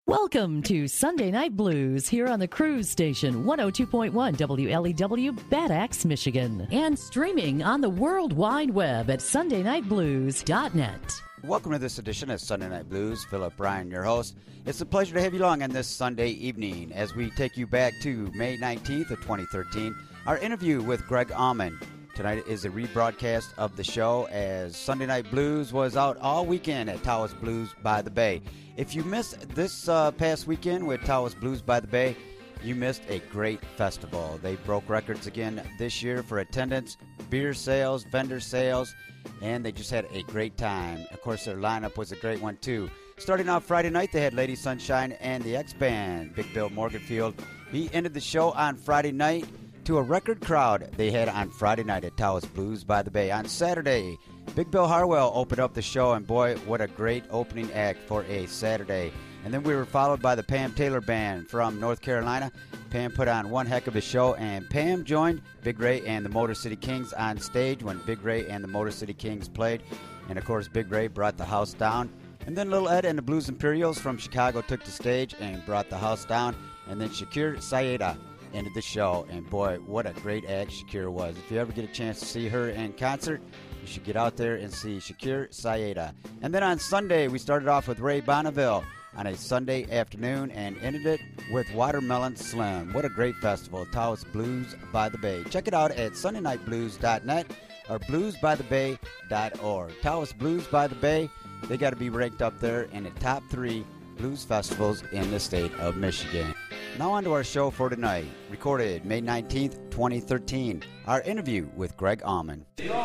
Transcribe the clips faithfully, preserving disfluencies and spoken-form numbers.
Welcome to Sunday Night Blues here on the Cruise Station, one oh two point one W L E W, Bad Axe, Michigan. And streaming on the World Wide Web at sunday night blues dot net. Welcome to this edition of Sunday Night Blues. Philip Ryan, your host. It's a pleasure to have you along on this Sunday evening as we take you back to May nineteenth of twenty thirteen. Our interview with Greg Allman. Tonight is a rebroadcast of the show as Sunday Night Blues was out all weekend at Tawas Blues by the Bay. If you missed this uh, past weekend with Tawas Blues by the Bay, you missed a great festival. They broke records again this year for attendance, beer sales, vendor sales, and they just had a great time. Of course, their lineup was a great one, too. Starting off Friday night, they had Lady Sunshine and the X-Band. Big Bill Morganfield, he ended the show on Friday night to a record crowd they had on Friday night at Tawas Blues by the Bay. On Saturday, Big Bill Harwell opened up the show, and boy, what a great opening act for a Saturday. And then we were followed by the Pam Taylor Band from North Carolina. Pam put on one heck of a show, and Pam joined Big Ray and the Motor City Kings on stage when Big Ray and the Motor City Kings played. And, of course, Big Ray brought the house down. And then Little Ed and the Blues Imperials from Chicago took the stage and brought the house down. And then Shakir Sayeda ended the show, and boy, what a great act Shakir was. If you ever get a chance to see her in concert, you should get out there and see Shakir Sayeda. And then on Sunday, we started off with Ray Bonneville on a Sunday afternoon and ended it with Watermelon Slim. What a great festival, Tawas Blues by the Bay. Check it out at sunday night blues dot net or blues by the bay dot org. Tawas Blues by the Bay, they got to be ranked up there in the top three blues festivals in the state of Michigan. Now on to our show for tonight, recorded May nineteenth, twenty thirteen, our interview with Greg Allman.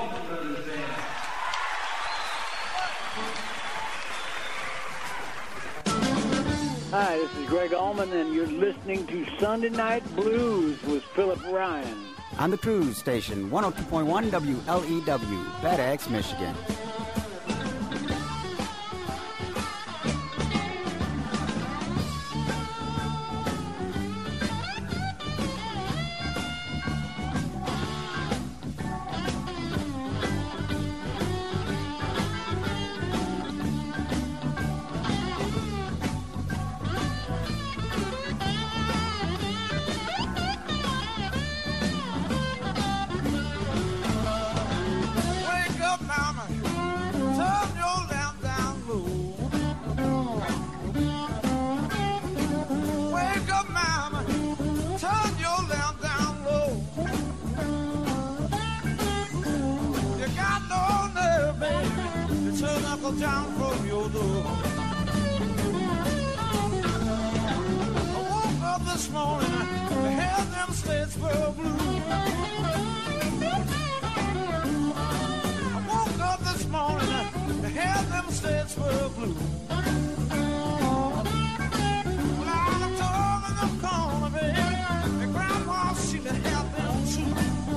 Hi, this is Greg Allman, and you're listening to Sunday Night Blues with Philip Ryan. On the Cruise Station, one oh two point one W L E W, Bad Axe, Michigan. Down from your door. I woke up this morning, I had them Statesboro blues. I woke up this morning, I had them Statesboro blues. Well, I looked over in the corner, baby, and Grandma, she could have them too.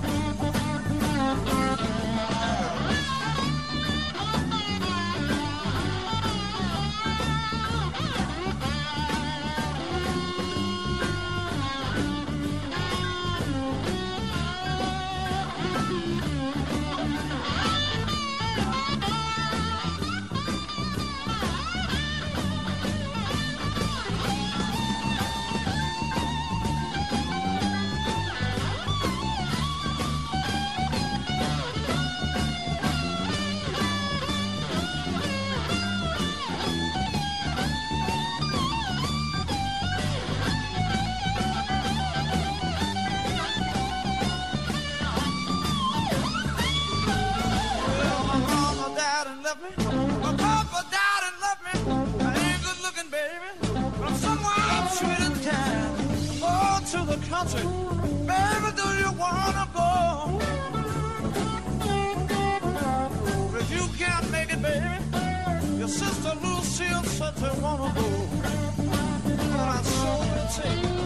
Country, baby, do you wanna go? If you can't make it, baby, your sister Lucille said they wanna go. But I sure will take it.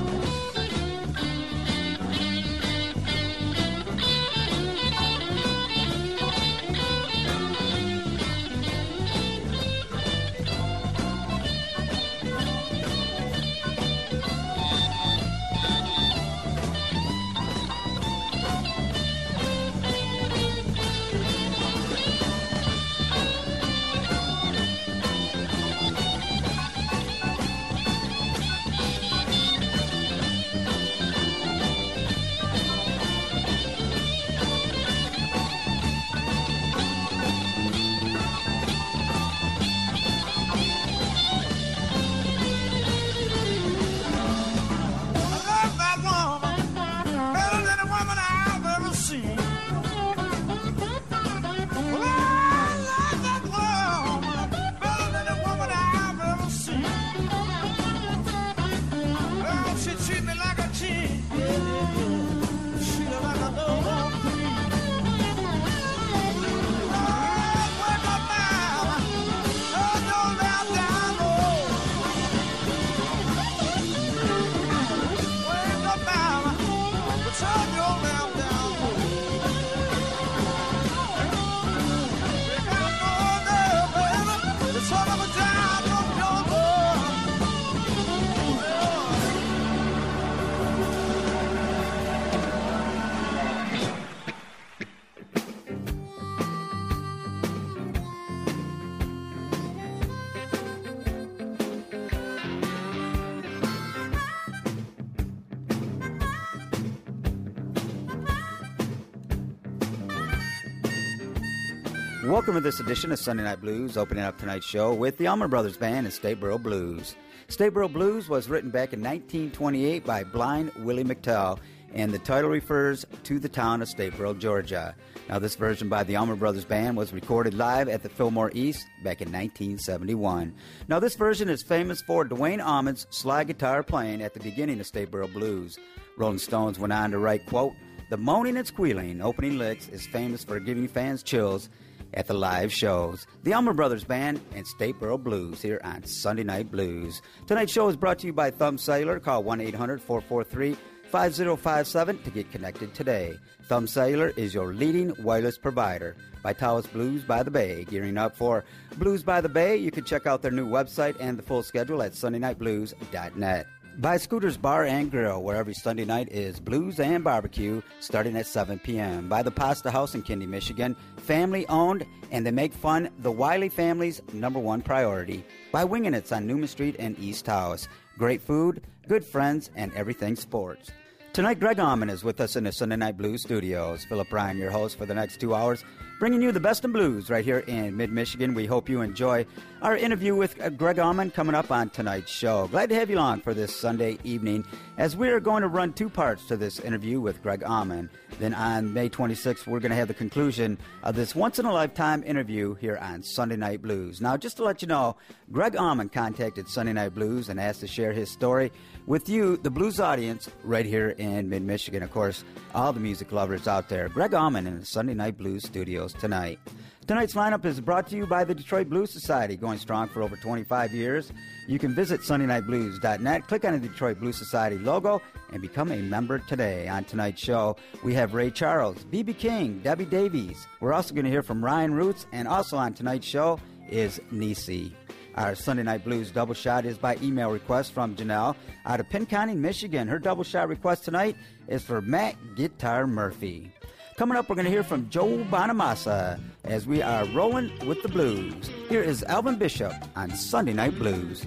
Welcome to this edition of Sunday Night Blues, opening up tonight's show with the Allman Brothers Band and Statesboro Blues. Statesboro Blues was written back in nineteen twenty-eight by Blind Willie McTell, and the title refers to the town of Statesboro, Georgia. Now, this version by the Allman Brothers Band was recorded live at the Fillmore East back in nineteen seventy-one. Now, this version is famous for Duane Allman's slide guitar playing at the beginning of Statesboro Blues. Rolling Stones went on to write, quote, "The moaning and squealing opening licks is famous for giving fans chills at the live shows." The Allman Brothers Band and Statesboro Blues here on Sunday Night Blues. Tonight's show is brought to you by Thumb Cellular. Call one eight hundred four four three five zero five seven to get connected today. Thumb Cellular is your leading wireless provider. Vitalis Blues by the Bay. Gearing up for Blues by the Bay, you can check out their new website and the full schedule at sunday night blues dot net. By Scooter's Bar and Grill, where every Sunday night is blues and barbecue, starting at seven p.m. By the Pasta House in Kindy, Michigan, family-owned, and they make fun the Wiley family's number one priority. By Wingin' It's on Newman Street and East House. Great food, good friends, and everything sports. Tonight, Greg Allman is with us in the Sunday Night Blues studios. Philip Ryan, your host for the next two hours, bringing you the best in blues right here in mid-Michigan. We hope you enjoy our interview with Greg Allman coming up on tonight's show. Glad to have you along for this Sunday evening, as we are going to run two parts to this interview with Greg Allman. Then on May twenty-sixth, we're going to have the conclusion of this once-in-a-lifetime interview here on Sunday Night Blues. Now, just to let you know, Greg Allman contacted Sunday Night Blues and asked to share his story with you, the blues audience, right here in mid-Michigan. Of course, all the music lovers out there. Greg Allman in the Sunday Night Blues studios tonight. Tonight's lineup is brought to you by the Detroit Blues Society, going strong for over twenty-five years. You can visit sunday night blues dot net, click on the Detroit Blues Society logo, and become a member today. On tonight's show, we have Ray Charles, B B King, Debbie Davies. We're also going to hear from Ryan Roots, and also on tonight's show is Nisi. Our Sunday Night Blues double shot is by email request from Janelle out of Pinconning, Michigan. Her double shot request tonight is for Matt Guitar Murphy. Coming up, we're going to hear from Joe Bonamassa as we are rolling with the blues. Here is Alvin Bishop on Sunday Night Blues.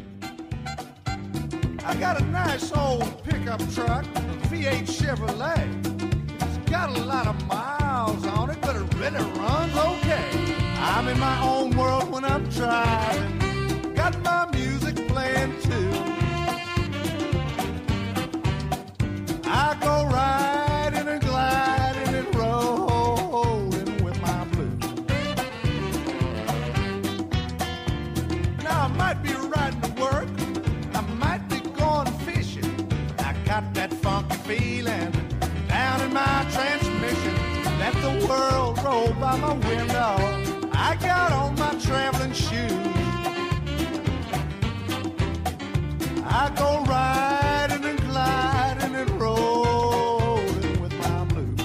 I got a nice old pickup truck, V eight Chevrolet. It's got a lot of miles on it, but it really runs okay. I'm in my own world when I'm driving. Got my music playing too. I go riding and gliding and rolling with my blues. Now I might be riding to work, I might be going fishing. I got that funky feeling down in my transmission. Let the world roll by my window. I got on my traveling shoes. I go riding and gliding and rolling with my blues.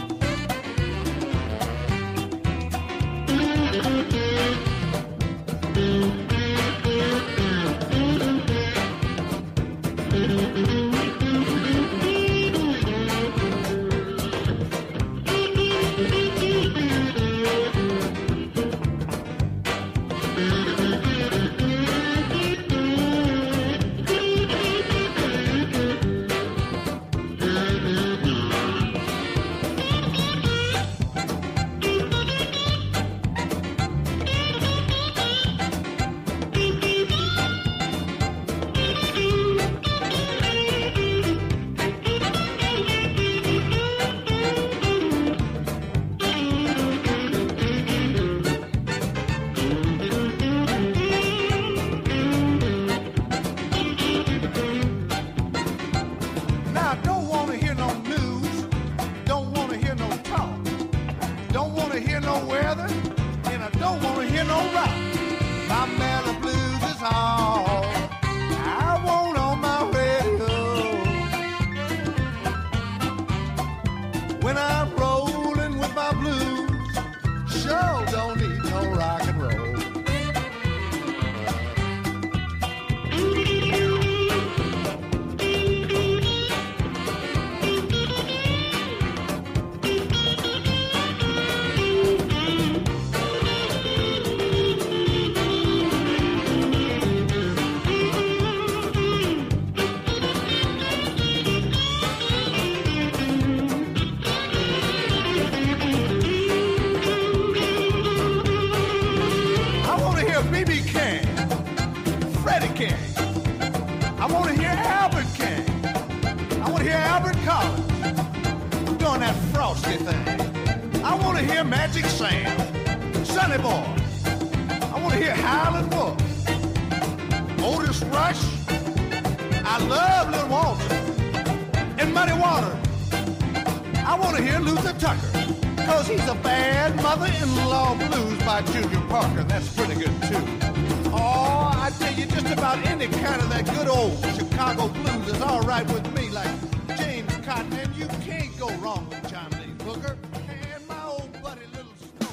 want to hear Albert King. I want to hear Albert Collins doing that frosty thing. I want to hear Magic Sam, Sonny Boy. I want to hear Howlin' Wolf, Otis Rush. I love Little Walter and Muddy Water. I want to hear Luther Tucker, because he's a bad mother-in-law blues by Junior Parker. That's pretty good, too. Oh, I tell you, just about any kind of that good old Chicago blues is all right with me, like James Cotton, and you can't go wrong with John Lee Hooker and my old buddy Little Smoke.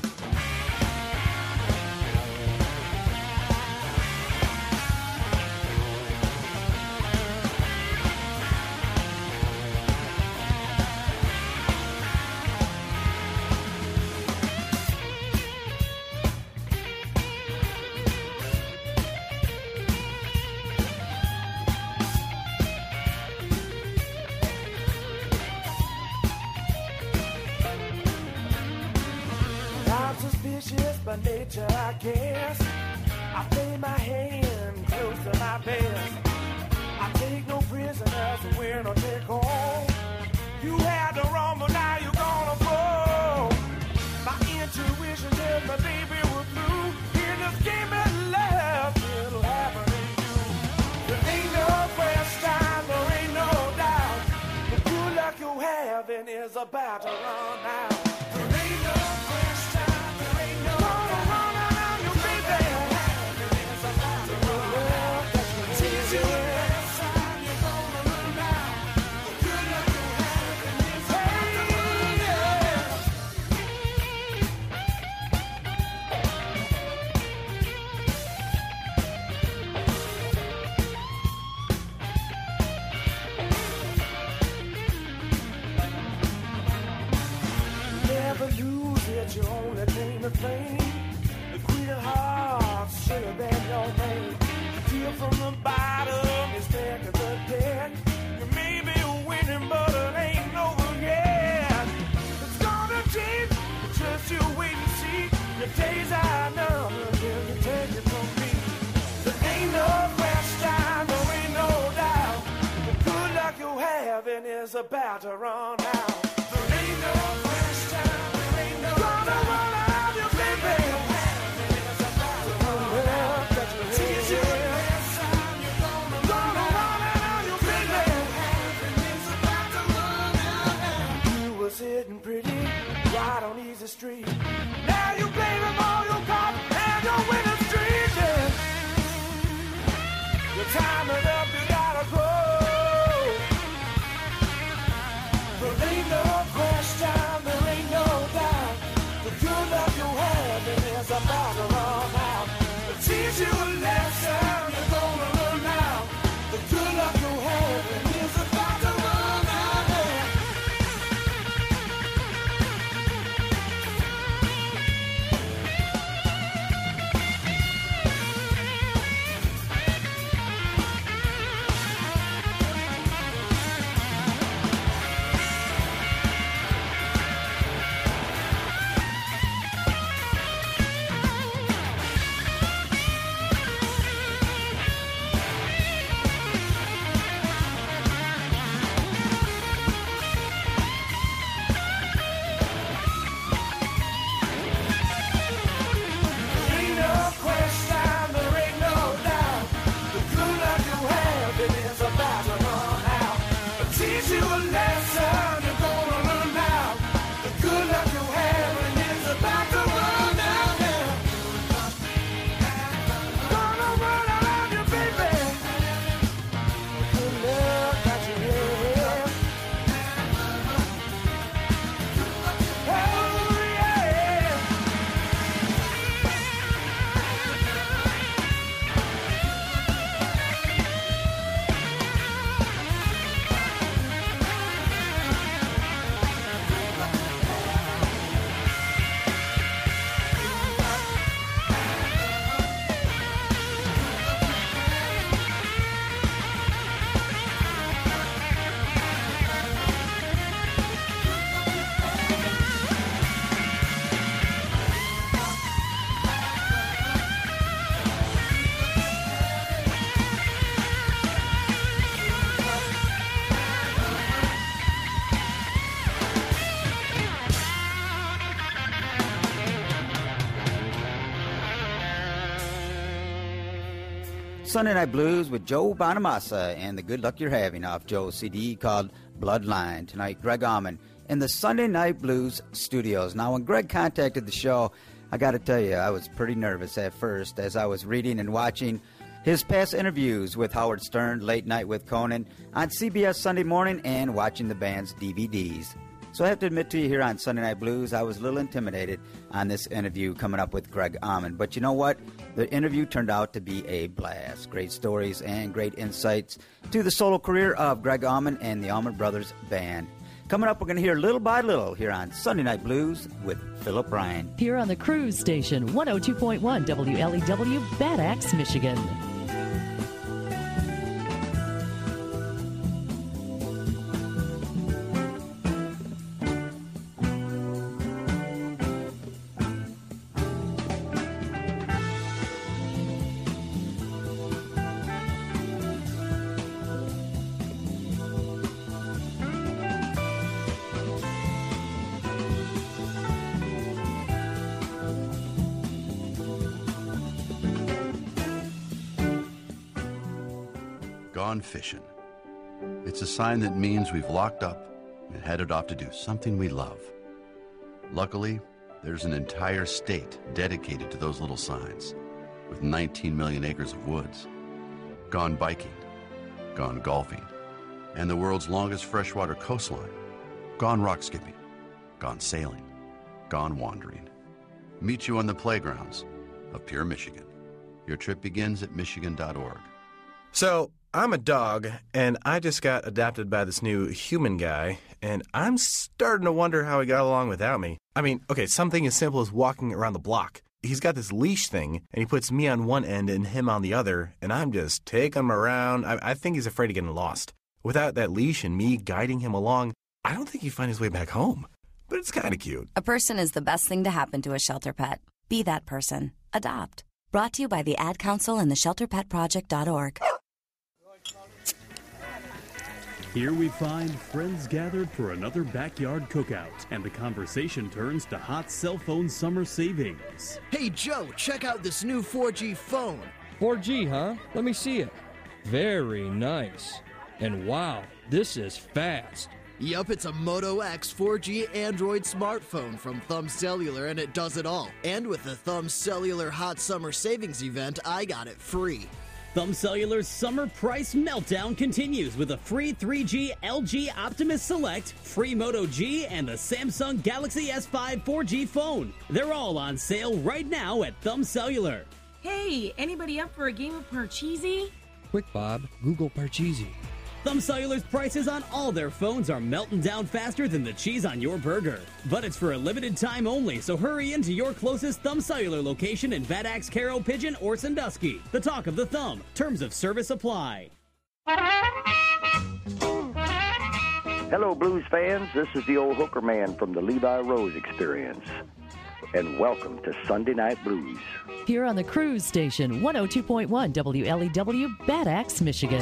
By nature, I guess I play my hand close to my vest. I take no prisoners, win or take all. You had the wrong, but now you're gonna fall. My intuition tells me, baby, we're through. In this game of love, it'll happen to you. There ain't no question, there ain't no doubt. The good luck you're having is about to run out. There ain't no question. You only claim the fame. The queen of hearts should have been your name. Feel from the bottom, you stack of the deck. You may be winning, but it ain't over yet. It's gonna change, just you wait and see. Your days are numbered, till you take it from me. There ain't no question, there ain't no doubt. The good luck you're having is about to run out. There ain't no question. Sitting pretty right on Easy Street. Now you blame them all you got and your winning streak. Yeah. Your time is up, you gotta go. There ain't no question. Sunday Night Blues with Joe Bonamassa and the good luck you're having off Joe's C D called Bloodline. Tonight, Greg Allman in the Sunday Night Blues studios. Now, when Greg contacted the show, I got to tell you, I was pretty nervous at first as I was reading and watching his past interviews with Howard Stern, Late Night with Conan, on C B S Sunday Morning, and watching the band's D V Ds. So I have to admit to you here on Sunday Night Blues, I was a little intimidated on this interview coming up with Greg Allman. But you know what? The interview turned out to be a blast. Great stories and great insights to the solo career of Greg Allman and the Allman Brothers Band. Coming up, we're going to hear Little by Little here on Sunday Night Blues with Philip Bryan. Here on the Cruise Station, one oh two point one W L E W, Bad Axe, Michigan. Gone fishing. It's a sign that means we've locked up and headed off to do something we love. Luckily, there's an entire state dedicated to those little signs, with nineteen million acres of woods. Gone biking, gone golfing, and the world's longest freshwater coastline. Gone rock skipping, gone sailing, gone wandering. Meet you on the playgrounds of Pure Michigan. Your trip begins at michigan dot org. So, I'm a dog, and I just got adopted by this new human guy, and I'm starting to wonder how he got along without me. I mean, okay, something as simple as walking around the block. He's got this leash thing, and he puts me on one end and him on the other, and I'm just taking him around. I, I think he's afraid of getting lost. Without that leash and me guiding him along, I don't think he'd find his way back home. But it's kind of cute. A person is the best thing to happen to a shelter pet. Be that person. Adopt. Brought to you by the Ad Council and the shelter pet project dot org. Here we find friends gathered for another backyard cookout, and the conversation turns to hot cell phone summer savings. Hey, Joe, check out this new four G phone. four G, huh? Let me see it. Very nice. And wow, this is fast. Yup, it's a Moto X four G Android smartphone from Thumb Cellular, and it does it all. And with the Thumb Cellular Hot Summer Savings event, I got it free. Thumb Cellular's summer price meltdown continues with a free three G L G Optimus Select, free Moto G, and the Samsung Galaxy S five four G phone. They're all on sale right now at Thumb Cellular. Hey, anybody up for a game of Parcheesi? Quick, Bob, Google Parcheesi. Thumb Cellular's prices on all their phones are melting down faster than the cheese on your burger. But it's for a limited time only, so hurry into your closest Thumb Cellular location in Bad Axe, Caro, Pigeon, or Sandusky. The talk of the thumb. Terms of service apply. Hello, blues fans. This is the old hooker man from the Levi Rose Experience. And welcome to Sunday Night Blues. Here on the Cruise Station, one oh two point one W L E W, Bad Axe, Michigan.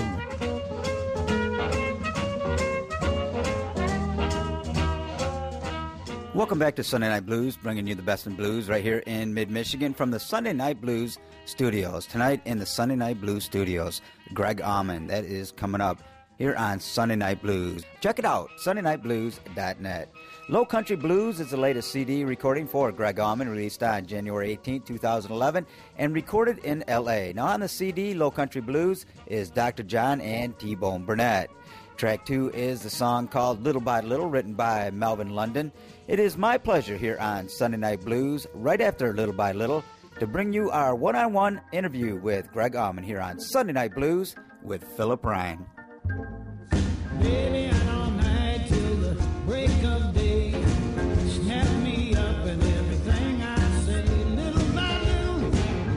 Welcome back to Sunday Night Blues, bringing you the best in blues right here in mid-Michigan from the Sunday Night Blues studios. Tonight in the Sunday Night Blues studios, Greg Allman. That is coming up here on Sunday Night Blues. Check it out, sunday night blues dot net. Low Country Blues is the latest C D recording for Greg Allman, released on January eighteenth, twenty eleven, and recorded in L A. Now on the C D, Low Country Blues is Doctor John and T-Bone Burnett. Track two is the song called Little by Little, written by Melvin London. It is my pleasure here on Sunday Night Blues, right after Little by Little, to bring you our one-on-one interview with Greg Allman here on Sunday Night Blues with Philip Bryan. Baby, out all night till the break of day. Snap me up and everything I say, little by little.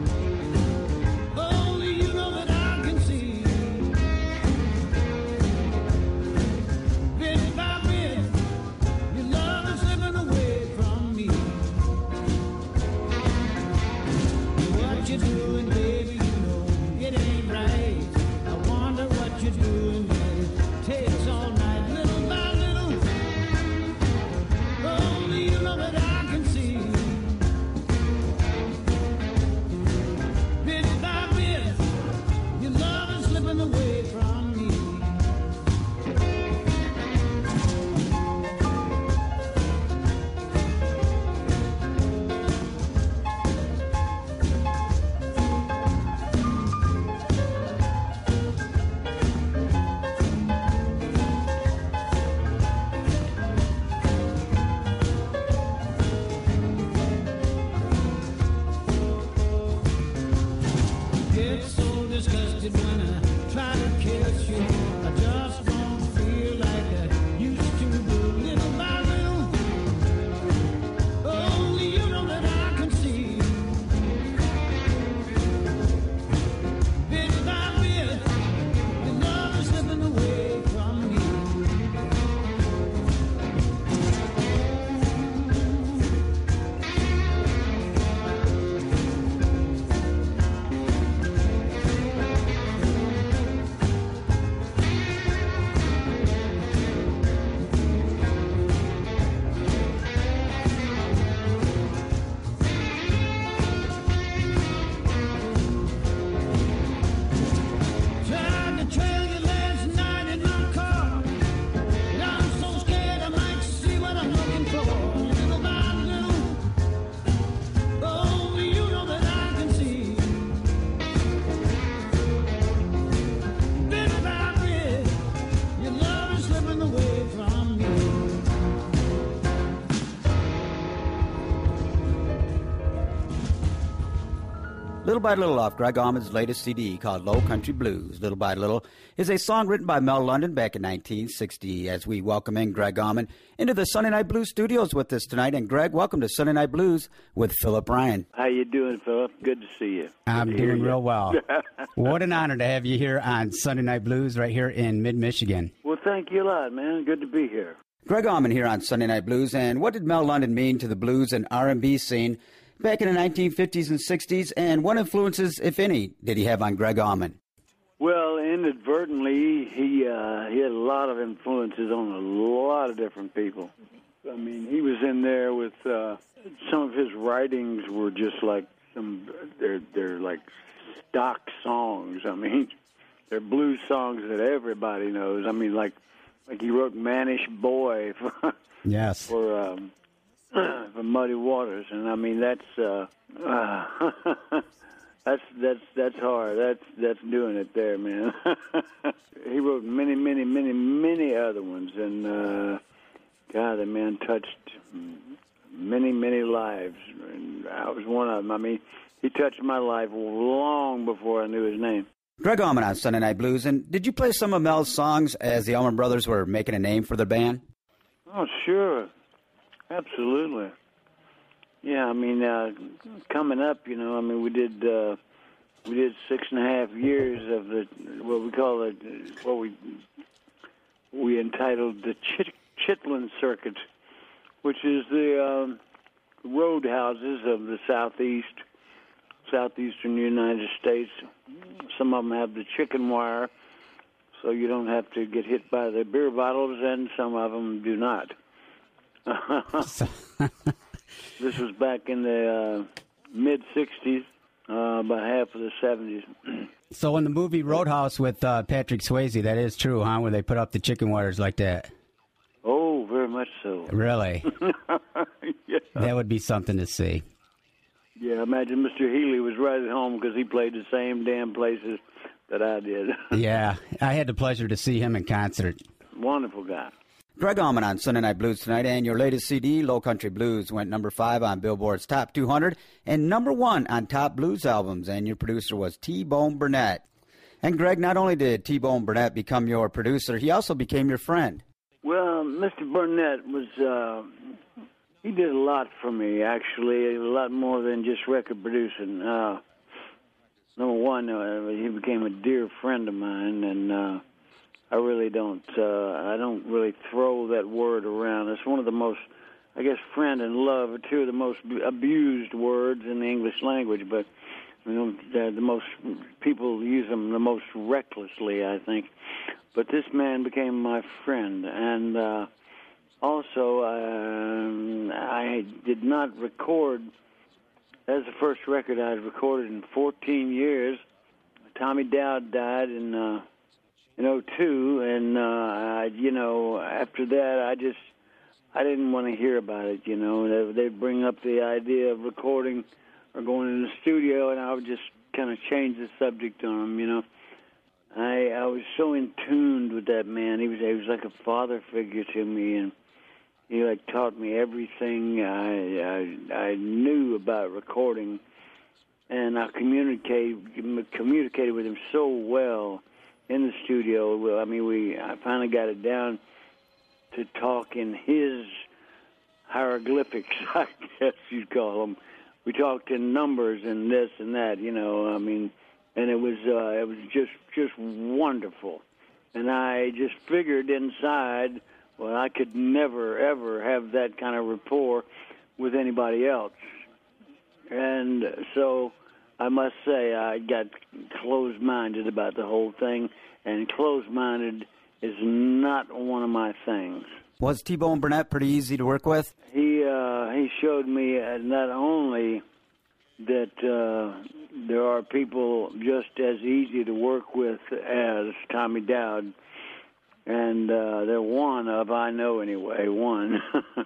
Only you know that I can see. Bit by bit, your love is slipping away from me. What you doing, baby? You know it ain't right. I wonder what you're doing. Little by Little off Greg Allman's latest C D called Low Country Blues. Little by Little is a song written by Mel London back in nineteen sixty. As we welcome in Greg Allman into the Sunday Night Blues studios with us tonight. And Greg, welcome to Sunday Night Blues with Philip Ryan. How you doing, Philip? Good to see you. I'm doing real well. What an honor to have you here on Sunday Night Blues right here in mid-Michigan. Well, thank you a lot, man. Good to be here. Greg Allman here on Sunday Night Blues. And what did Mel London mean to the blues and R and B scene back in the nineteen fifties and sixties? And what influences, if any, did he have on Greg Allman? Well, inadvertently, he uh, he had a lot of influences on a lot of different people. I mean, he was in there with uh, some of his writings were just like some they're they're like stock songs. I mean, they're blues songs that everybody knows. I mean, like like he wrote "Mannish Boy" for yes for. Um, for Muddy Waters, and I mean that's uh, uh, that's that's that's hard. That's that's doing it there, man. He wrote many, many, many, many other ones, and uh, God, the man touched many, many lives, and I was one of them. I mean, he touched my life long before I knew his name. Greg Allman on Sunday Night Blues, and did you play some of Mel's songs as the Allman Brothers were making a name for their band? Oh, sure. Absolutely. Yeah, I mean, uh, coming up, you know, I mean, we did uh, we did six and a half years of the what we call it, what we we entitled the Chit- Chitlin Circuit, which is the um, roadhouses of the southeast, southeastern United States. Some of them have the chicken wire, so you don't have to get hit by the beer bottles, and some of them do not. This was back in the uh, mid-sixties, uh, about half of the seventies. So in the movie Roadhouse with uh, Patrick Swayze, that is true, huh, where they put up the chicken wires like that? Oh, very much so. Really? Yeah. That would be something to see. Yeah, imagine Mister Healy was right at home because he played the same damn places that I did. Yeah, I had the pleasure to see him in concert. Wonderful guy. Greg Allman on Sunday Night Blues tonight, and your latest C D, Low Country Blues, went number five on Billboard's Top two hundred and number one on Top Blues Albums, and your producer was T-Bone Burnett. And Greg, not only did T-Bone Burnett become your producer, he also became your friend. Well, Mister Burnett was, uh, he did a lot for me, actually, a lot more than just record producing. Uh, number one, uh, he became a dear friend of mine, and uh, I really don't, uh, I don't really throw that word around. It's one of the most, I guess, friend and love are two of the most abused words in the English language, but you know, the, the most, people use them the most recklessly, I think. But this man became my friend, and uh, also uh, I did not record, that's the first record I had recorded in fourteen years. Tommy Dowd died in... Uh, in oh two, and, uh, I, you know, after that, I just, I didn't want to hear about it, you know. They, they'd bring up the idea of recording or going in the studio, and I would just kind of change the subject on them, you know. I I was so in tune with that man. He was, he was like a father figure to me, and he, like, taught me everything I, I, I knew about recording, and I communicated, communicated with him so well in the studio. Well, I mean, we I finally got it down to talk in his hieroglyphics, I guess you'd call them. We talked in numbers and this and that, you know. I mean, and it was uh, it was just just wonderful. And I just figured inside, well, I could never ever have that kind of rapport with anybody else. And so I must say I got closed-minded about the whole thing, and closed-minded is not one of my things. Was T-Bone Burnett pretty easy to work with? He uh, he showed me uh, not only that uh, there are people just as easy to work with as Tommy Dowd, and uh, they're one of, I know anyway, one.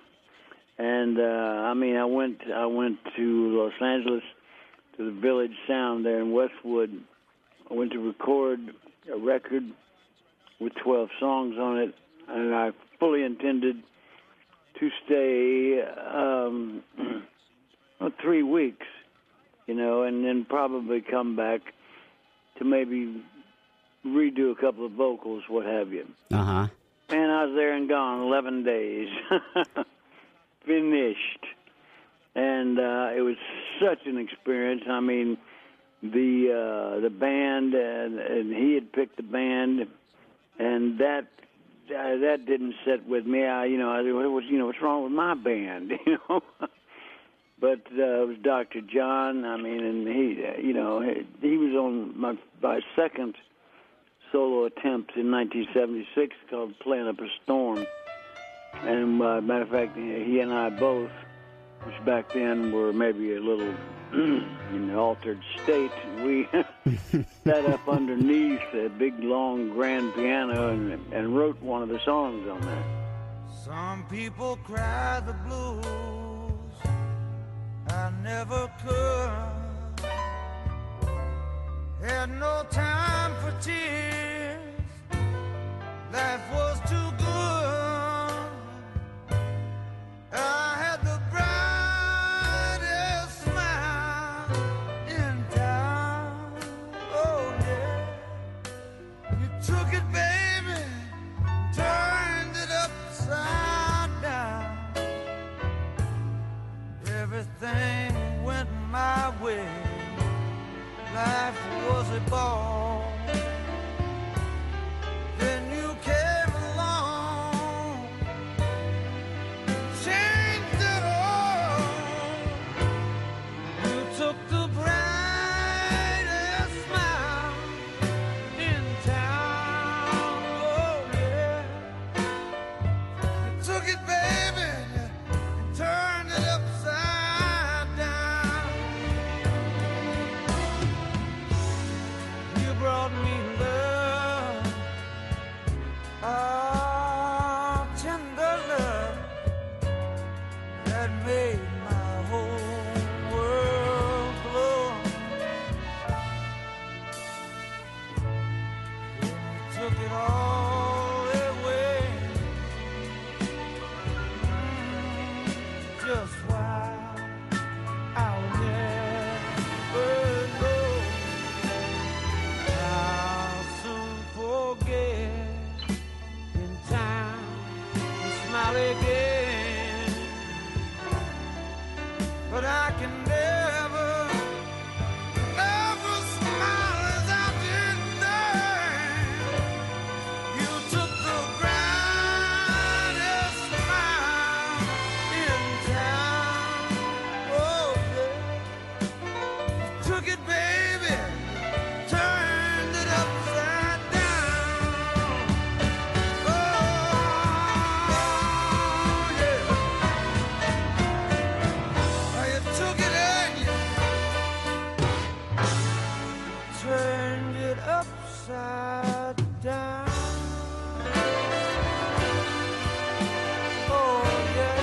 And uh, I mean, I went I went to Los Angeles, to the Village Sound there in Westwood. I went to record a record with twelve songs on it, and I fully intended to stay um, three weeks you know, and then probably come back to maybe redo a couple of vocals, what have you. Uh-huh. Man, I was there and gone eleven days. Finished. And uh, it was such an experience. I mean, the uh, the band, and, and he had picked the band, and that uh, that didn't sit with me. I, you know, I was, you know, what's wrong with my band, you know? But uh, it was Doctor John. I mean, and he, uh, you know, he, he was on my my second solo attempt in nineteen seventy-six called "Playing Up a Storm," and uh, matter of fact, he and I both, which back then were maybe a little in an altered state, we sat up underneath a big, long, grand piano and, and wrote one of the songs on that. Some people cry the blues, I never could. Had no time for tears, life was too good. I had the brightest smile in town. Oh yeah, you took it, baby, turned it upside down. Everything went my way. Life was a ball. Then you came along, changed it all. You took the brightest smile in town. Oh yeah, you took it, baby, and turned it upside down. You brought me love, ah, tender love that made my whole world glow. You took it all away. Mm, just why I'll never know. I'll soon forget in time and smile again. But I can never, never smile as I did then. You took the brightest smile in town. Oh, yeah. You took it, baby, turned it upside down. Oh, yeah. Oh, you took it and you turned it upside down. Oh, yeah.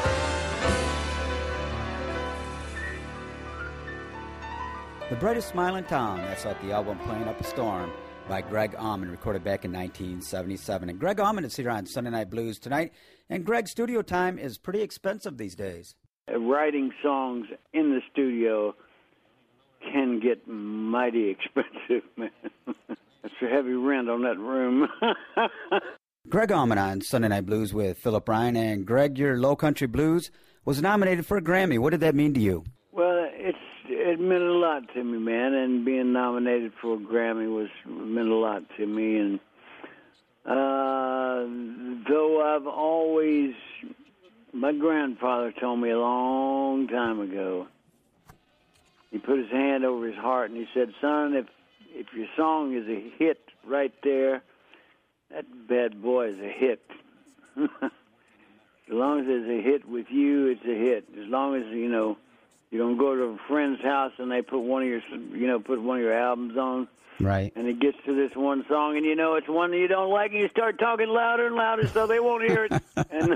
The Brightest Smile in Town, that's off the album Playing Up a Storm by Greg Allman, recorded back in nineteen seventy-seven. And Greg Allman is here on Sunday Night Blues tonight. And Greg's studio time is pretty expensive these days. Uh, Writing songs in the studio can get mighty expensive, man. That's a heavy rent on that room. Greg Allman on Sunday Night Blues with Philip Ryan. And Greg, your Low Country Blues was nominated for a Grammy. What did that mean to you? Well, it's it meant a lot to me, man, and being nominated for a Grammy was meant a lot to me. And uh, though I've always, my grandfather told me a long time ago, he put his hand over his heart and he said, "Son, if if your song is a hit right there, that bad boy is a hit." As long as it's a hit with you, it's a hit. As long as, you know, you don't go to a friend's house and they put one of your, you know, put one of your albums on. Right. And it gets to this one song, and you know it's one that you don't like, and you start talking louder and louder so they won't hear it. And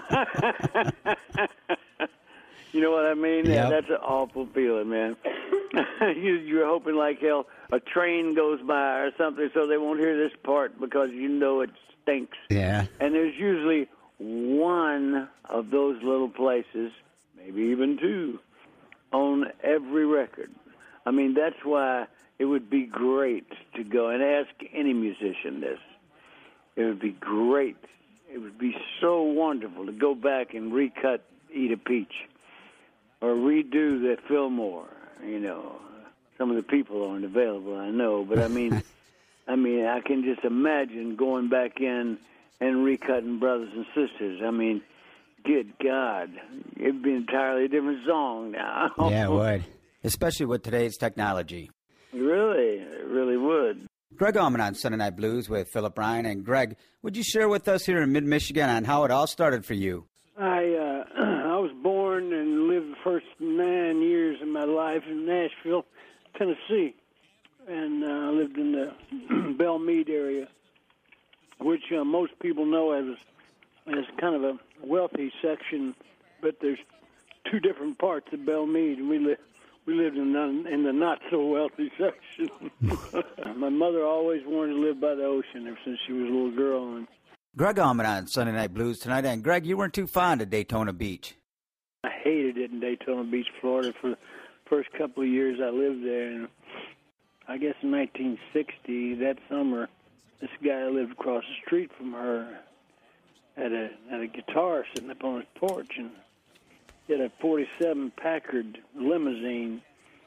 you know what I mean? Yep. Yeah, that's an awful feeling, man. you, you're hoping like hell a train goes by or something so they won't hear this part because you know it stinks. Yeah. And there's usually one of those little places, maybe even two, on every record. mean, that's why it would be great to go and ask any musician this. It would be great. It would be so wonderful to go back and recut Eat a Peach or redo the Fillmore. You know, some of the people aren't available, I know, but I mean, I mean, I can just imagine going back in and recutting Brothers and Sisters. I mean, good God, it'd be an entirely different song now. Yeah, it would. Especially with today's technology. Really, it really would. Greg Allman on Sunday Night Blues with Philip Bryan. And Greg, would you share with us here in mid-Michigan on how it all started for you? I uh, I was born and lived the first nine years of my life in Nashville, Tennessee. And I uh, lived in the Belle Meade area, which uh, most people know as as kind of a wealthy section, but there's two different parts of Belle Meade, and we live. We lived in the, in the not-so-wealthy section. My mother always wanted to live by the ocean ever since she was a little girl. And Greg Allman on Sunday Night Blues tonight. And, Greg, you weren't too fond of Daytona Beach. I hated it in Daytona Beach, Florida, for the first couple of years I lived there. And I guess in nineteen sixty, that summer, this guy lived across the street from her had a, had a guitar sitting up on his porch, and he had a forty-seven Packard limousine,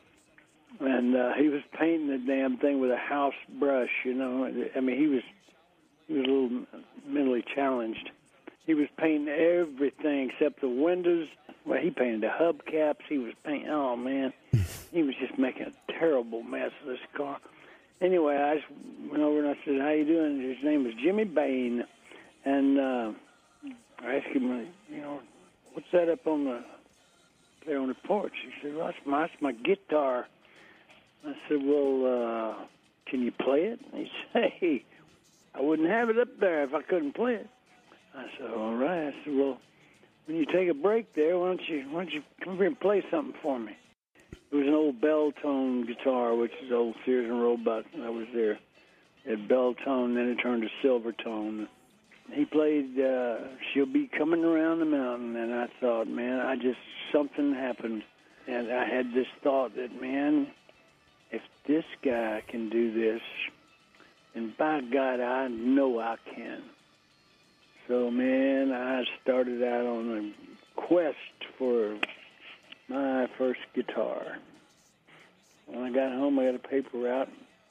and uh, he was painting the damn thing with a house brush, you know. I mean, he was he was a little mentally challenged. He was painting everything except the windows. Well, he painted the hubcaps. He was painting, oh, man. He was just making a terrible mess of this car. Anyway, I just went over and I said, how you doing? His name was Jimmy Bain, and uh, I asked him, you know, what's that up on the there on the porch? He said, well, that's my, that's my guitar. I said, well, uh, can you play it? And he said, hey, I wouldn't have it up there if I couldn't play it. I said, all right. I said, well, when you take a break there, why don't you why don't you come here and play something for me? It was an old bell-tone guitar, which is old Sears and Roebuck. I was there. It had bell-tone, then it turned to silver-tone. He played uh, She'll Be Coming Around the Mountain, and I thought, man, I just, something happened. And I had this thought that, man, if this guy can do this, then by God, I know I can. So, man, I started out on a quest for my first guitar. When I got home, I got a paper route.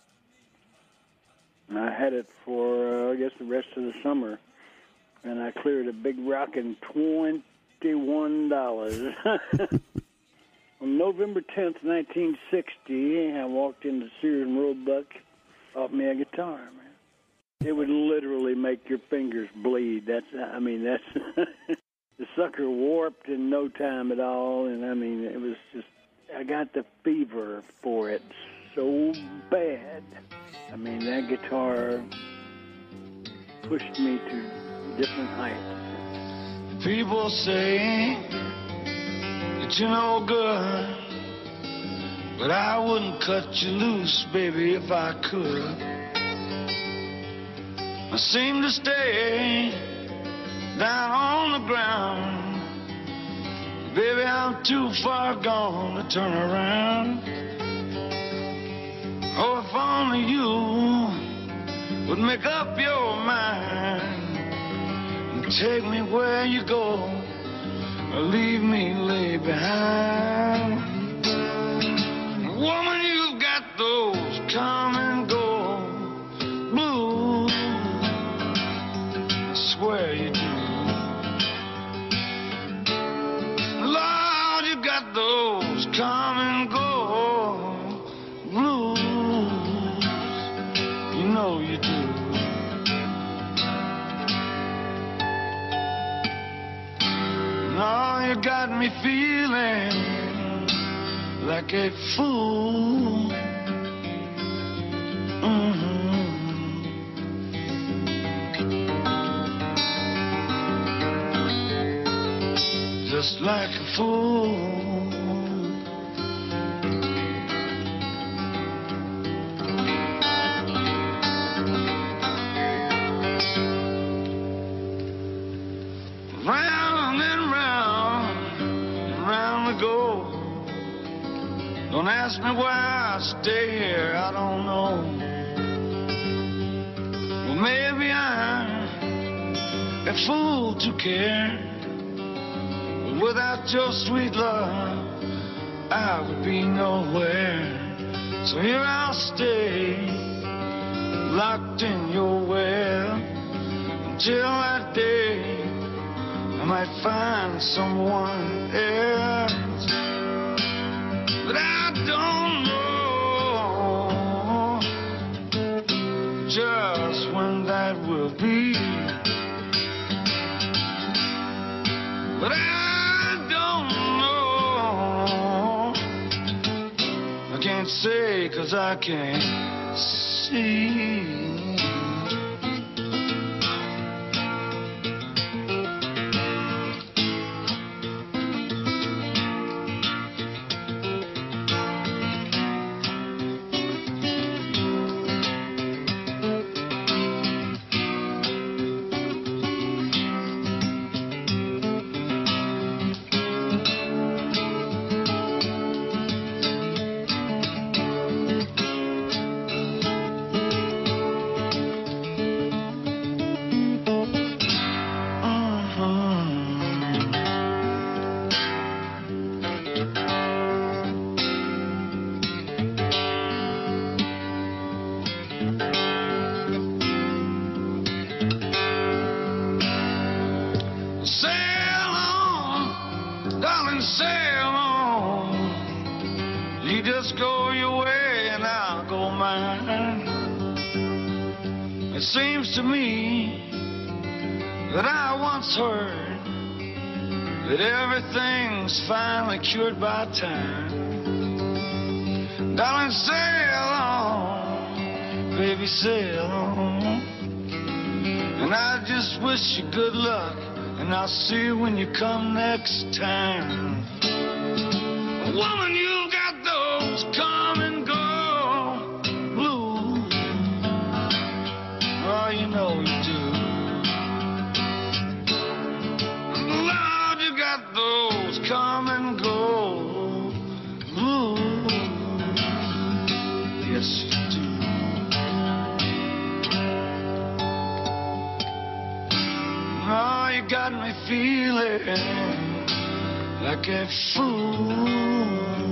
And I had it for, uh, I guess, the rest of the summer. And I cleared a big rockin' twenty-one dollars. On November tenth, nineteen sixty, I walked into Sears and Roebuck, bought me a guitar, man. It would literally make your fingers bleed. That's, I mean, that's, the sucker warped in no time at all. And I mean, it was just, I got the fever for it so bad. I mean, that guitar pushed me to different heights. People say that you're no good, but I wouldn't cut you loose, baby, if I could. I seem to stay down on the ground. Baby, I'm too far gone to turn around. Oh, if only you would make up your mind and take me where you go, or leave me lay behind. Woman, you've got those come and go blues. I swear you do. Lord, you got those come and go blues. You know you do. Now you got me feeling like a fool. Mm-hmm. Just like a fool. Round and round and round we go. Don't ask me why I stay here, I don't know. Well, maybe I'm a fool to care. But without your sweet love, I would be nowhere. So here I'll stay, locked in your well, until that day I might find someone else. But I don't know just when that will be. But I don't know, I can't say 'cause I can't see. It seems to me that I once heard that everything's finally cured by time. Darling, sail on, baby, sail on. And I just wish you good luck, and I'll see you when you come next time. Woman, you've got those come and go blues. Oh, you know you do. Lord, you got those come and go blues. Yes, you do. Oh, you got me feeling like a fool,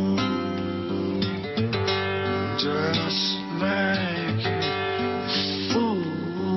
just like a fool.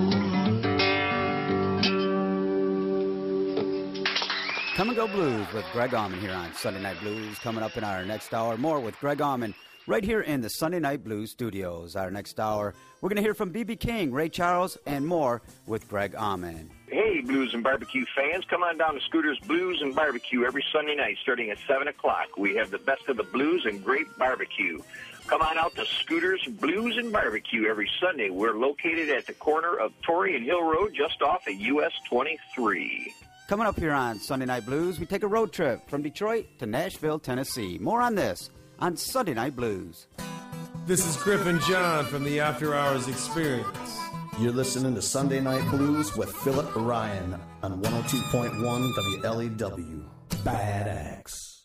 Come and Go Blues with Greg Allman here on Sunday Night Blues. Coming up in our next hour, more with Greg Allman right here in the Sunday Night Blues studios. Our next hour, we're going to hear from B B King, Ray Charles, and more with Greg Allman. Hey, Blues and Barbecue fans, come on down to Scooter's Blues and Barbecue every Sunday night starting at seven o'clock. We have the best of the blues and great barbecue. Come on out to Scooter's Blues and Barbecue every Sunday. We're located at the corner of Torrey and Hill Road just off of U S twenty-three. Coming up here on Sunday Night Blues, we take a road trip from Detroit to Nashville, Tennessee. More on this on Sunday Night Blues. This is Griffin John from the After Hours Experience. You're listening to Sunday Night Blues with Philip Ryan on one oh two point one W L E W. Bad Axe.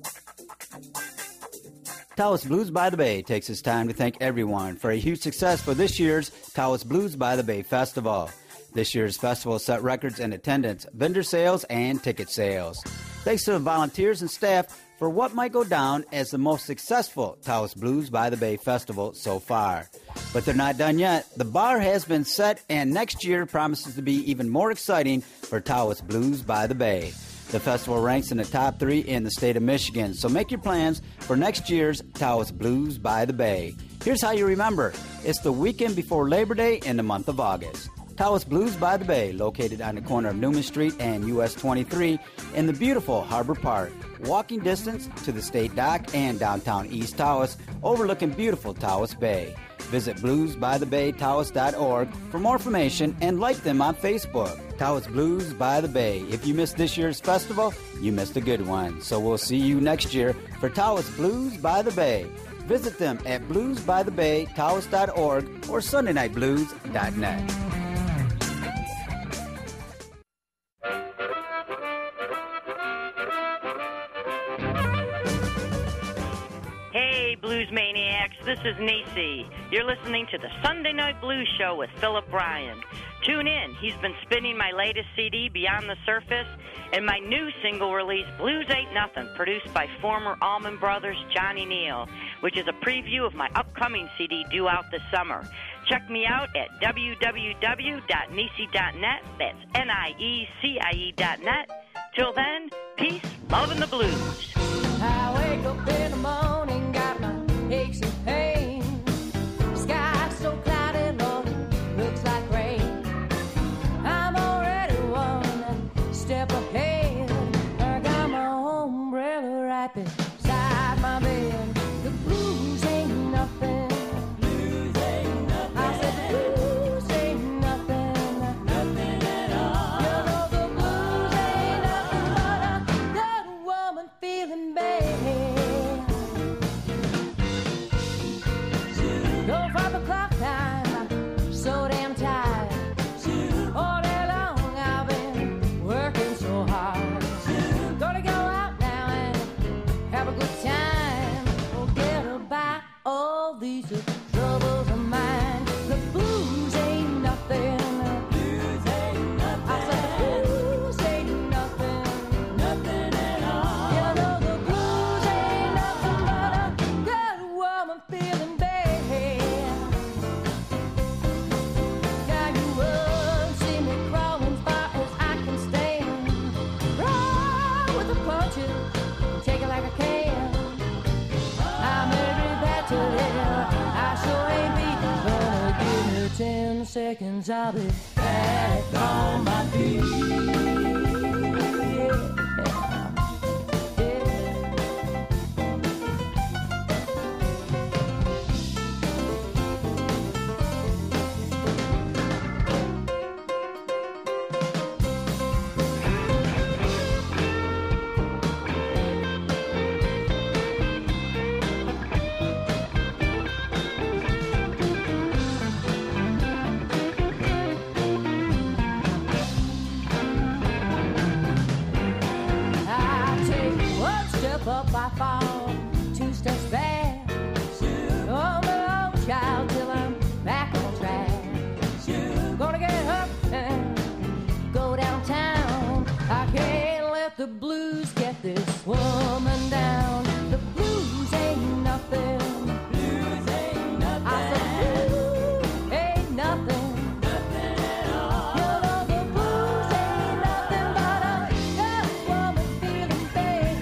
Taos Blues by the Bay takes its time to thank everyone for a huge success for this year's Taos Blues by the Bay Festival. This year's festival set records in attendance, vendor sales, and ticket sales. Thanks to the volunteers and staff for what might go down as the most successful Taos Blues by the Bay Festival so far. But they're not done yet. The bar has been set, and next year promises to be even more exciting for Taos Blues by the Bay. The festival ranks in the top three in the state of Michigan, so make your plans for next year's Taos Blues by the Bay. Here's how you remember. It's the weekend before Labor Day in the month of August. Taos Blues by the Bay, located on the corner of Newman Street and U S twenty-three in the beautiful Harbor Park. Walking distance to the State Dock and downtown East Taos, overlooking beautiful Taos Bay. Visit blues by the bay taos dot org for more information and like them on Facebook. Taos Blues by the Bay. If you missed this year's festival, you missed a good one. So we'll see you next year for Taos Blues by the Bay. Visit them at blues by the bay taos dot org or sunday night blues dot net. this is Niecy. You're listening to the Sunday Night Blues Show with Philip Ryan. Tune in. He's been spinning my latest C D, Beyond the Surface, and my new single release, Blues Ain't Nothing, produced by former Allman Brothers Johnny Neal, which is a preview of my upcoming C D due out this summer. Check me out at w w w dot niecy dot net. That's N I E C I E dot net. Till then, peace, love, and the blues. I wake up in the morning, got my aches and pains. Sky's so cloudy, Lord, it looks like rain. I'm already one step ahead. I got my umbrella right beside my bed. The blues ain't nothing. Blues ain't nothing. I said the blues ain't nothing. Nothing at all. You know the blues ain't nothing but a good woman feeling bad. Go from the clock time, I'm so damn tired. All day long I've been working so hard. Gonna go out now and have a good time. Forget about all these troubles of mine. The blues ain't nothing. Blues ain't nothing. I said the blues ain't nothing. Nothing at all. You know the blues ain't nothing but a good woman feeling bad. Now you won't see me crawling far as I can stand. Roll with the punches, take it like I can. I'm every bad to hell. I sure ain't beat, but give me ten seconds, I'll be back on my feet. I take one step up, I fall two steps back. I'm a long child till I'm back on track. Gonna get up and go downtown. I can't let the blues get this woman down. The blues ain't nothing. Blues ain't nothing. I said the blues ain't nothing. Nothing at all. You know the blues ain't nothing but a good woman feeling bad.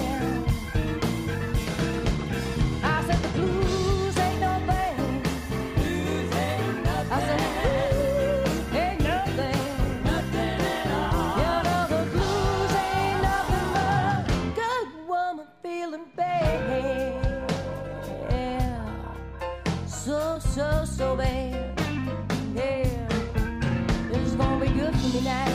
I said the blues ain't nothing. Blues ain't nothing. I said the blues ain't nothing. Nothing at all. You know the blues ain't nothing but a good woman feeling bad. So, so, so bad. Yeah. It's gonna be good for me now.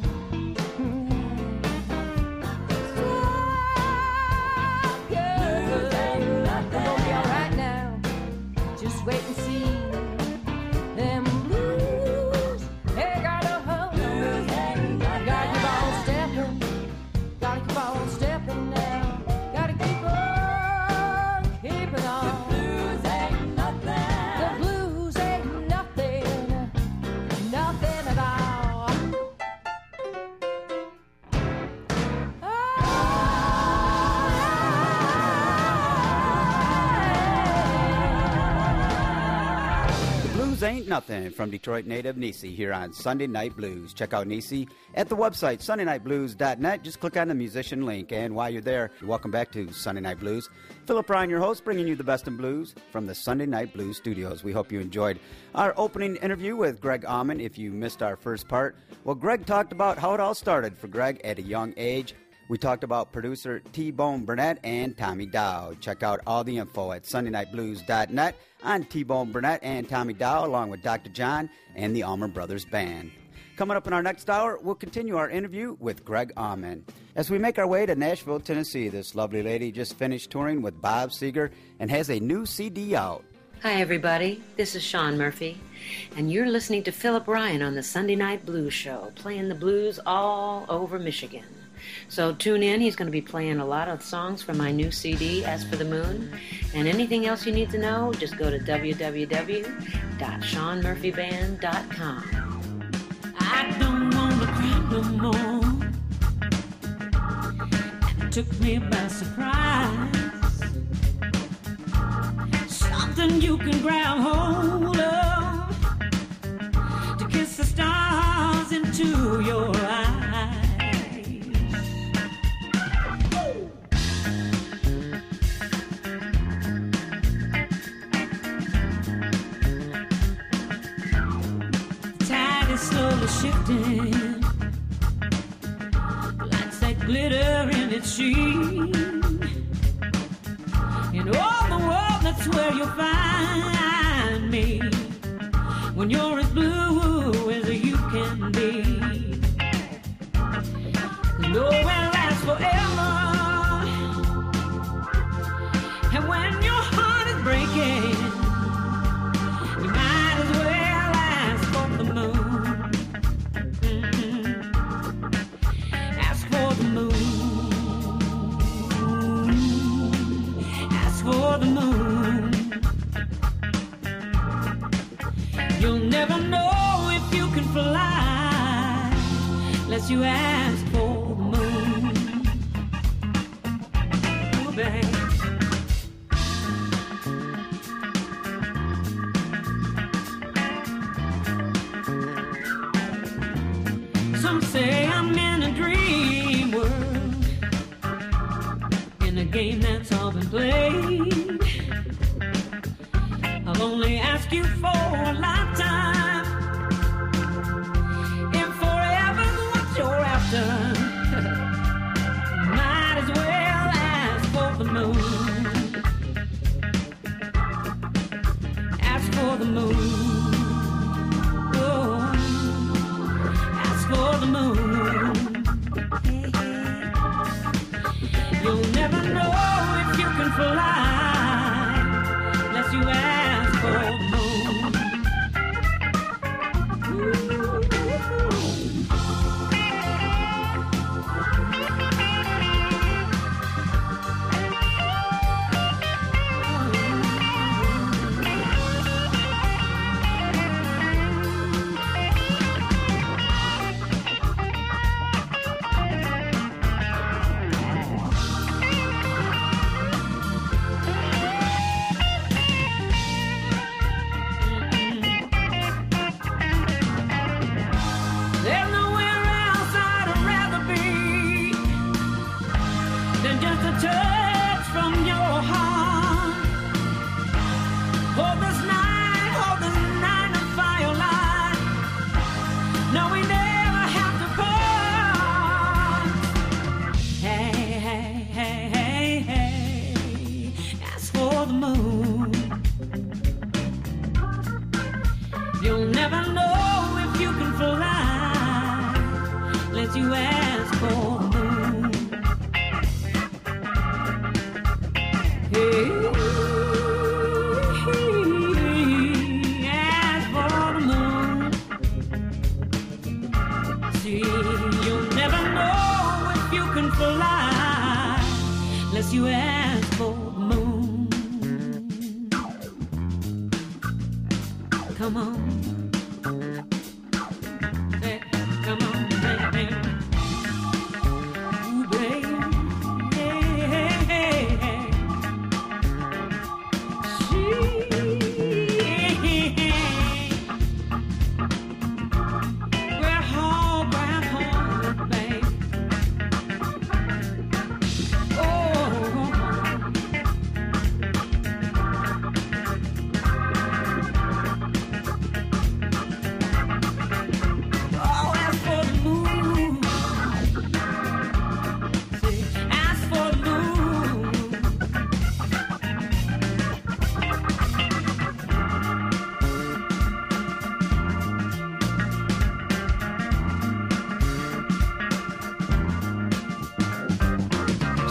Just wait and see. Them blues, they got a hold on me. Gotta keep on stepping. Gotta keep on stepping now. Gotta keep on keeping on. The blues ain't nothing. The blues ain't nothing. Nothing at all. Blues Ain't Nothing from Detroit native Niecy here on Sunday Night Blues. Check out Niecy at the website sunday night blues dot net. Just click on the musician link, and while you're there, welcome back to Sunday Night Blues. Philip Ryan, your host, bringing you the best in blues from the Sunday Night Blues studios. We hope you enjoyed our opening interview with Greg Allman. If you missed our first part, well, Greg talked about how it all started for Greg at a young age. We talked about producer T-Bone Burnett and Tommy Dow. Check out all the info at sunday night blues dot net on T-Bone Burnett and Tommy Dow, along with Doctor John and the Allman Brothers Band. Coming up in our next hour, we'll continue our interview with Greg Allman. As we make our way to Nashville, Tennessee, this lovely lady just finished touring with Bob Seger and has a new C D out. Hi, everybody. This is Sean Murphy, and you're listening to Philip Ryan on the Sunday Night Blues Show, playing the blues all over Michigan. So tune in. He's going to be playing a lot of songs from my new C D, As for the Moon. And anything else you need to know, just go to w w w dot sean murphy band dot com. I don't want to cry no more. It took me by surprise. Something you can grab hold of to kiss the stars into your eyes. The tide is slowly shifting, lights that glitter in its sheen. In all the world, that's where you'll find me, when you're as blue as you can be. Nowhere lasts forever, and when your heart is breaking, you might as well ask for the moon. Mm-hmm. Ask for the moon. For the moon. You'll never know if you can fly unless you ask for the moon. Oh, babe. Some say I'm in a dream world, in a game that's all been played. I'll only ask you for a lifetime, if forever's what you're after, might as well ask for the moon. Ask for the moon. Oh, ask for the moon. You'll never know if you can fly unless you ask for the moon. There's nowhere else I'd rather be than just a touch from your heart. Hold this night, hold this night of firelight. No, we never have to part. Hey, hey, hey, hey, hey, ask for the moon. You'll never know if you can fly unless you ask for the moon. Hey, ask for the moon. See, you'll never know if you can fly unless you ask for the moon. Come on. Hey, come on, baby. Ooh, baby. Hey, hey, hey, hey. She, grab hold, grab hold, baby. Oh,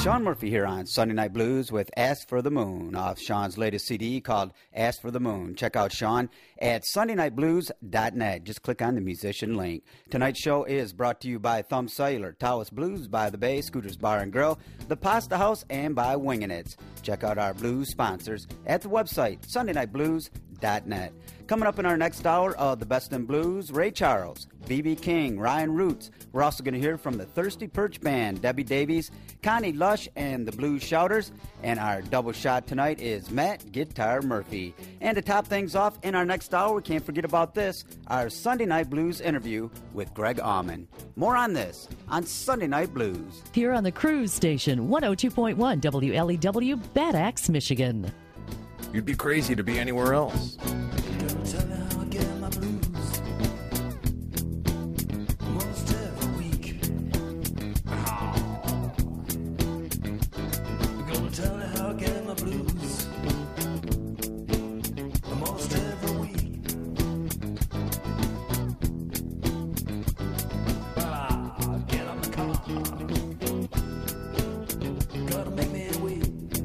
Sean Murphy here on Sunday Night Blues with Ask for the Moon off Sean's latest C D called Ask for the Moon. Check out Sean at sunday night blues dot net. Just click on the musician link. Tonight's show is brought to you by Thumb Cellular, Taos Blues by the Bay, Scooters Bar and Grill, The Pasta House, and by Wingin' It. Check out our blues sponsors at the website sunday night blues dot net. Coming up in our next hour of the Best in Blues, Ray Charles, B B King, Ryan Roots. We're also going to hear from the Thirsty Perch Band, Debbie Davies, Connie Lush, and the Blues Shouters. And our double shot tonight is Matt Guitar Murphy. And to top things off in our next hour, we can't forget about this, our Sunday Night Blues interview with Greg Allman. More on this on Sunday Night Blues. Here on the Cruise Station, one oh two point one W L E W, Bad Axe, Michigan. You'd be crazy to be anywhere else. Tell me how I get my blues. Most every week. Oh. You're gonna tell me how I get my blues. Most every week. Well, I get on the car. Gotta make me wait.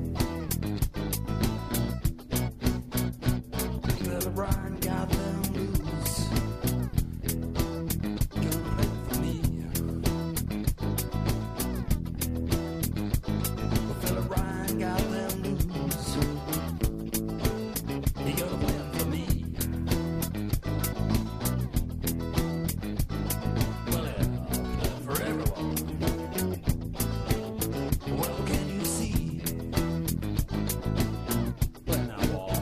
Brian got them blues. Gonna play for me. Well, fella Brian got them blues. He gonna play for me. Well, yeah, play for everyone. Well, can you see? Well, now, boy.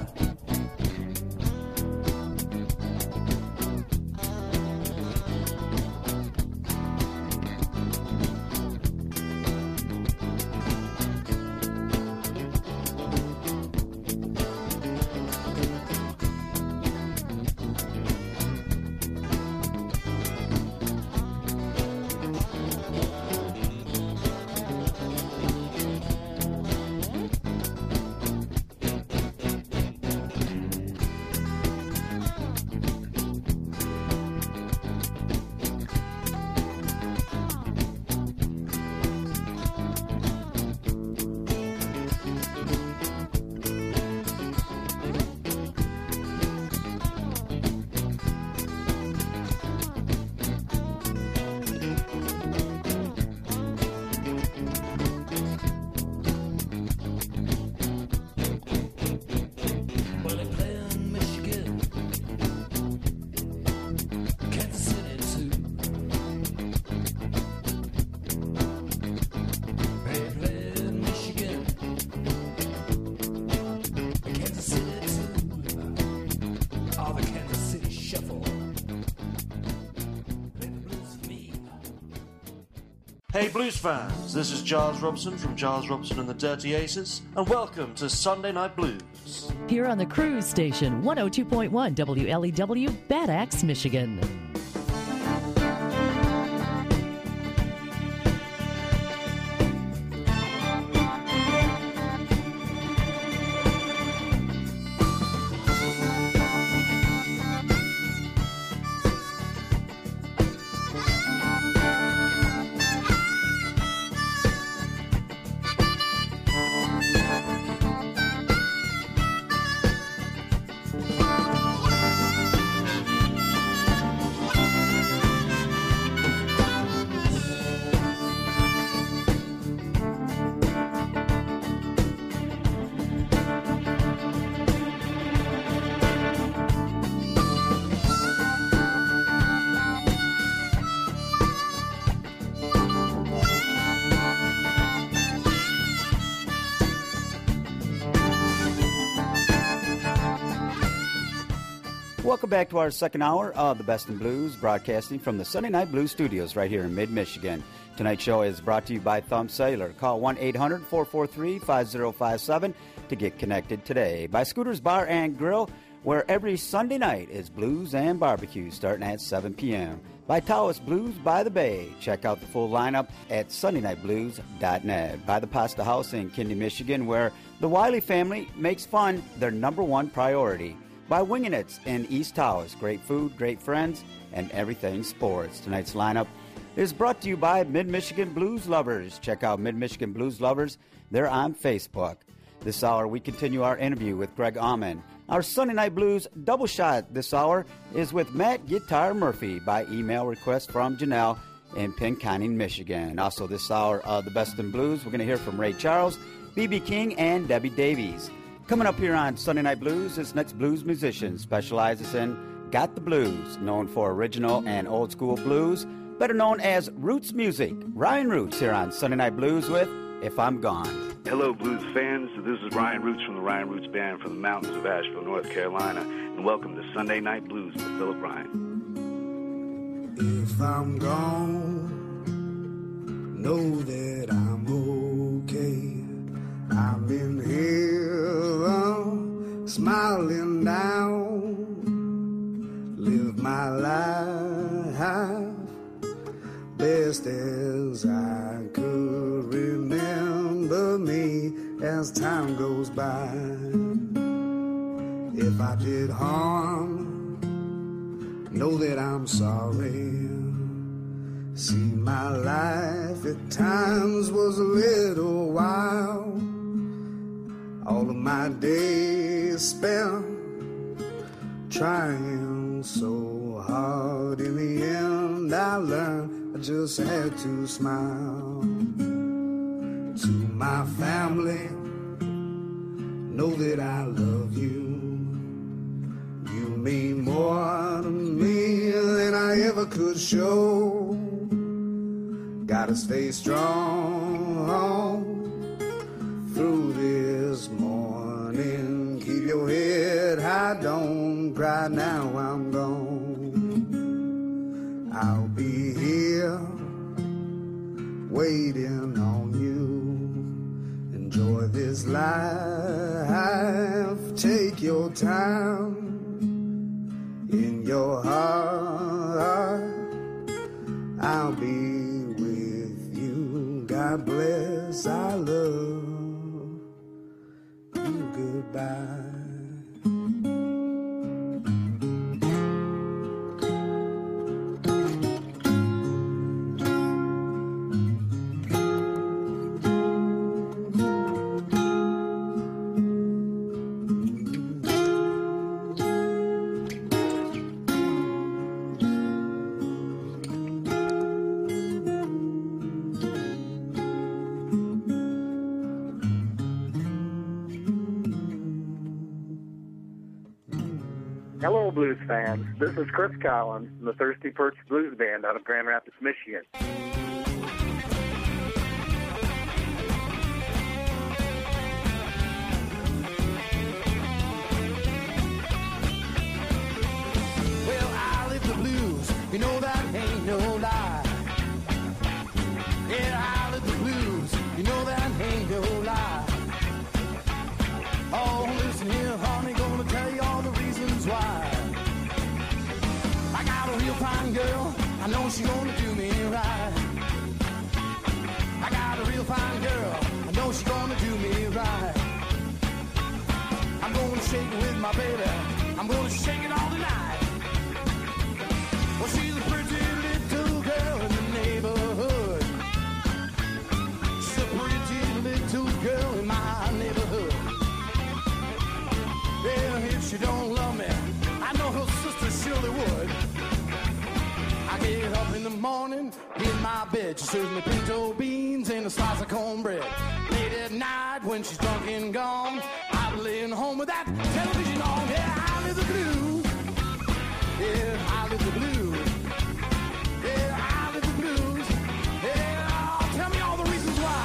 Hey Blues fans, this is Giles Robson from Giles Robson and the Dirty Aces, and welcome to Sunday Night Blues. Here on the Cruise Station, one oh two point one W L E W, Bad Axe, Michigan. Welcome back to our second hour of the Best in Blues, broadcasting from the Sunday Night Blues studios right here in mid-Michigan. Tonight's show is brought to you by Thumb Cellular. Call one eight hundred four four three five oh five seven to get connected today. By Scooters Bar and Grill, where every Sunday night is blues and barbecue starting at seven p.m. By Taos Blues by the Bay. Check out the full lineup at sunday night blues dot net. By the Pasta House in Kindy, Michigan, where the Wiley family makes fun their number one priority. By Wingin' It in East Taos. Great food, great friends, and everything sports. Tonight's lineup is brought to you by Mid-Michigan Blues Lovers. Check out Mid-Michigan Blues Lovers. They're on Facebook. This hour, we continue our interview with Greg Allman. Our Sunday Night Blues double shot this hour is with Matt Guitar Murphy by email request from Janelle in Pinconning, Michigan. Also this hour of the Best in Blues, we're going to hear from Ray Charles, B B King, and Debbie Davies. Coming up here on Sunday Night Blues, this next blues musician specializes in Got the Blues, known for original and old school blues, better known as Roots Music. Ryan Roots here on Sunday Night Blues with If I'm Gone. Hello, blues fans. This is Ryan Roots from the Ryan Roots Band from the mountains of Asheville, North Carolina, and welcome to Sunday Night Blues with Philip Ryan. If I'm gone, know that I'm okay. I've been here, uh, smiling down, live my life best as I could remember me as time goes by. If I did harm, know that I'm sorry. See, my life at times was a little wild. All of my days spent trying so hard. In the end, I learned I just had to smile. To my family, know that I love you. You mean more to me than I ever could show. Gotta stay strong through this morning. Keep your head high, don't cry now I'm gone. I'll be here waiting on you. Enjoy this life, take your time. In your heart, I'll be with you. God bless, I love you, goodbye. Hello, blues fans. This is Chris Collins from the Thirsty Perch Blues Band out of Grand Rapids, Michigan. Well, I live the blues, you know that ain't no lie. Yeah, I live the blues, you know that ain't no lie. Oh, listen here, honey, gonna tell you all the reasons why. I got a real fine girl, I know she's gonna do me right. I got a real fine girl, I know she's gonna do me right. I'm gonna shake it with my baby, I'm gonna shake it all tonight. Well, she's a pretty little girl in the neighborhood. She's a pretty little girl in my neighborhood. Yeah, if she don't love me, I know her sister surely would. I get up in the morning, in my bed, she serves me pinto beans and a slice of cornbread. Late at night when she's drunk and gone, I'm laying home with that television on. Yeah, I live the blues. Yeah, I live the blues. Yeah, I live the blues. Yeah, oh, tell me all the reasons why.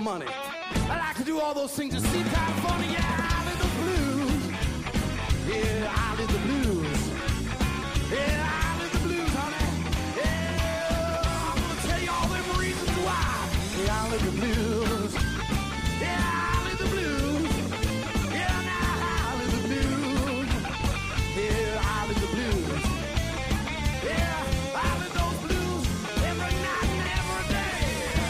money. I like to do all those things to see California. Yeah, I live the blues. Yeah, I live the blues. Yeah, I live the blues, honey. Yeah, I'm gonna tell you all them reasons why. Yeah, I live the blues. Yeah, I live the blues. Yeah, now I live the blues. Yeah, I live the blues. Yeah, I live those blues every night and every day.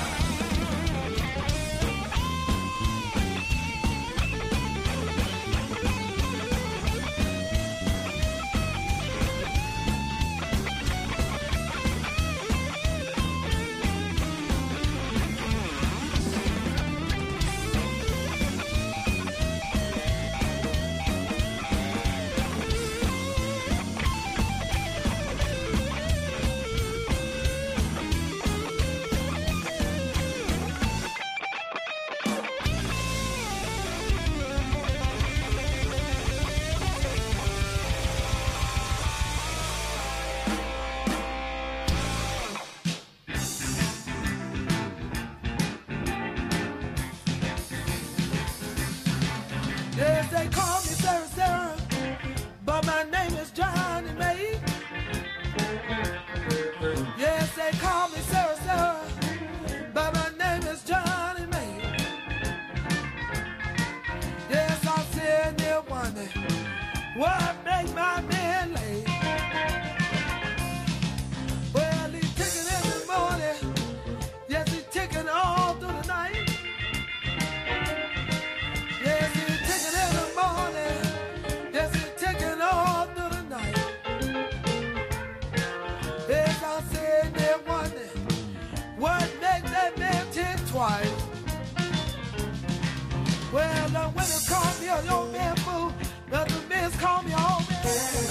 Yes, they call me Sarah Sarah, but my name is Johnny May. Yes, they call me Sarah Sarah, but my name is Johnny May. Yes, I'm sitting there wondering what make my man late. Well, he's ticking every morning. Yes, he's ticking all through the night. Yes, he's ticking in the morning. Yes, he's ticking all through the night. Yes, I'm sitting there wondering what makes that man tick twice. Well, the women call me a young man fool, but the men call me a old man.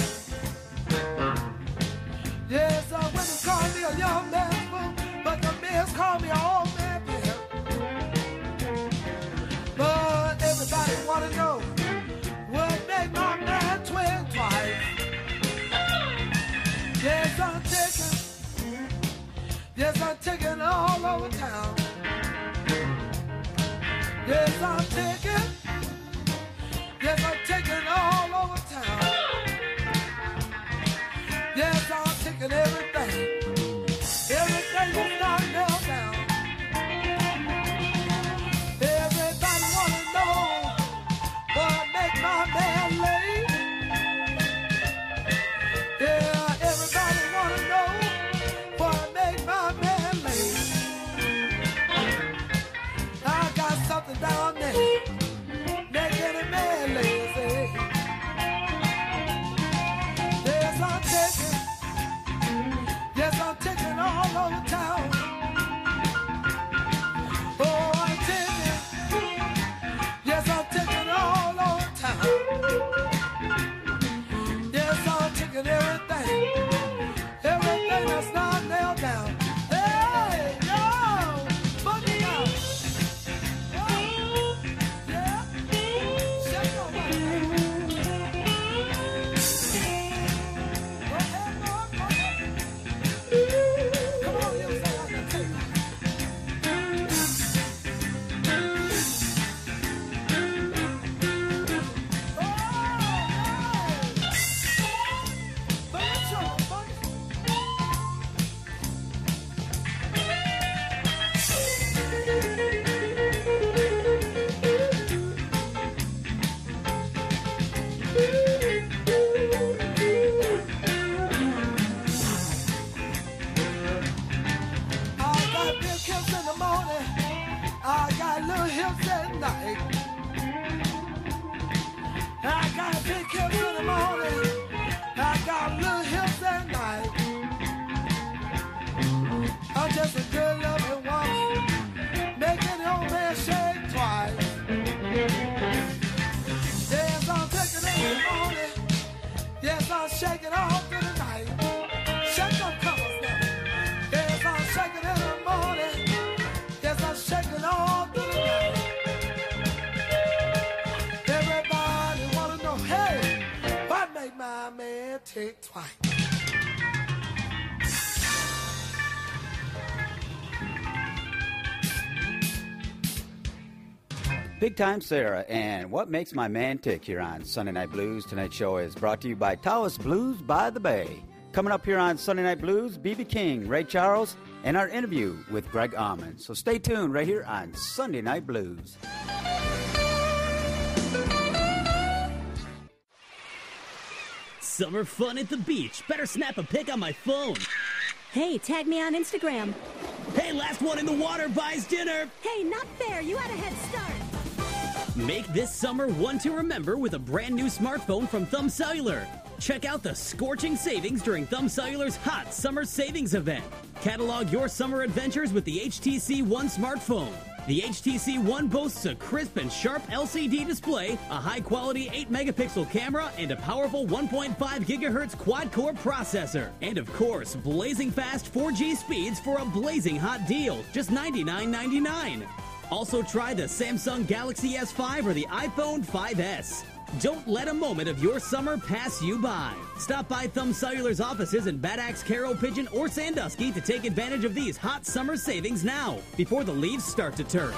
Yes, the women call me a young man fool, but the men call me a old man. But everybody wanna know what made my man twin twice. Yes, I'm taking, yes, I'm taking all over town. Yes, I'm taking, yes, I'm taking all over town. Yes, I'm taking everything, everything that's not nailed down. Everybody wanna know what make my man late. Yeah, everybody wanna know what make my man late. I got something down there making a man lazy. Yes, I'm taking, yes, I'm taking all over town. Oh, I'm taking, yes, I'm taking all over town. Yes, I'm taking everything, everything that's not nailed down. Hey, yo, boogie out. Oh, yeah, shake your body. Go ahead, go, go ahead. Come on, you say I can take it. I got big hips in the morning. I got little hips at night. I got big hips in the morning. I got little hips at night. I'm just a good loving woman, making the old man shake twice. Yes, I'm taking it in the morning. Yes, I'm shaking all through the night. Shake them covers now. Yes, I'm shaking in the morning. Yes, I'm shaking all through the night. Everybody wanna know, hey, what make my man tick twice? Big Time Sarah and What Makes My Man Tick here on Sunday Night Blues. Tonight's show is brought to you by Taos Blues by the Bay. Coming up here on Sunday Night Blues, B B King, Ray Charles, and our interview with Greg Allman. So stay tuned right here on Sunday Night Blues. Summer fun at the beach. Better snap a pic on my phone. Hey, tag me on Instagram. Hey, last one in the water buys dinner. Hey, not fair. You had a head start. Make this summer one to remember with a brand new smartphone from Thumb Cellular. Check out the scorching savings during Thumb Cellular's hot summer savings event. Catalog your summer adventures with the H T C One smartphone. The H T C One boasts a crisp and sharp L C D display, a high-quality eight megapixel camera, and a powerful one point five gigahertz quad-core processor. And of course, blazing fast four G speeds for a blazing hot deal, just ninety-nine ninety-nine. Also try the Samsung Galaxy S five or the iPhone five S. Don't let a moment of your summer pass you by. Stop by Thumb Cellular's offices in Bad Axe, Carroll, Pigeon, or Sandusky to take advantage of these hot summer savings now, before the leaves start to turn.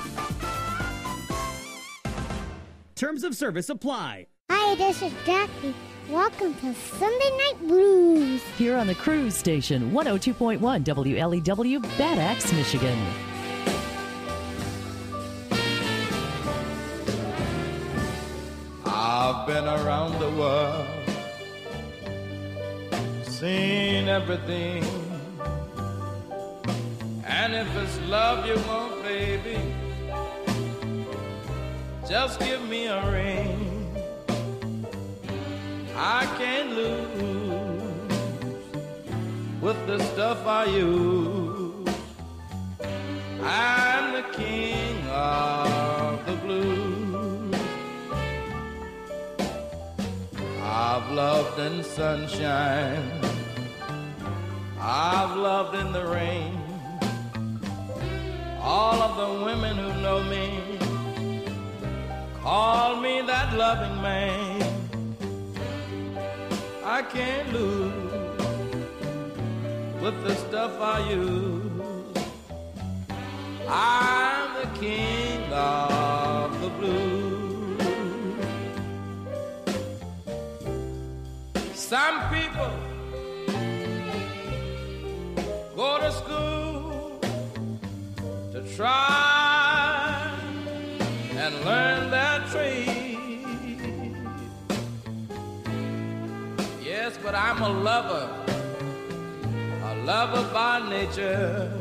Terms of service apply. Hi, this is Jackie. Welcome to Sunday Night Blues. Here on the Cruise Station, one oh two point one W L E W, Bad Axe, Michigan. I've been around the world, seen everything. And if it's love you want, baby, just give me a ring. I can't lose with the stuff I use. I'm the king of the blues. I've loved in sunshine, I've loved in the rain. All of the women who know me call me that loving man. I can't lose with the stuff I use. I'm the king of the blues. Some people go to school to try and learn their trade. Yes, but I'm a lover, a lover by nature.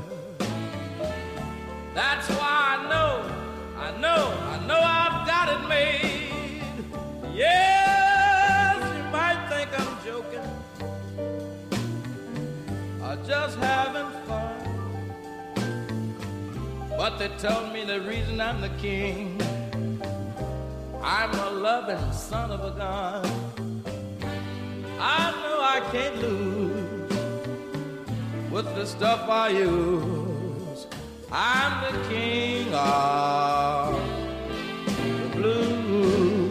That's why I know, I know, I know I've got it made. Yes, you might think I'm joking or just having fun, but they told me the reason I'm the king, I'm a loving son of a gun. I know I can't lose with the stuff I use. I'm the king of the blues.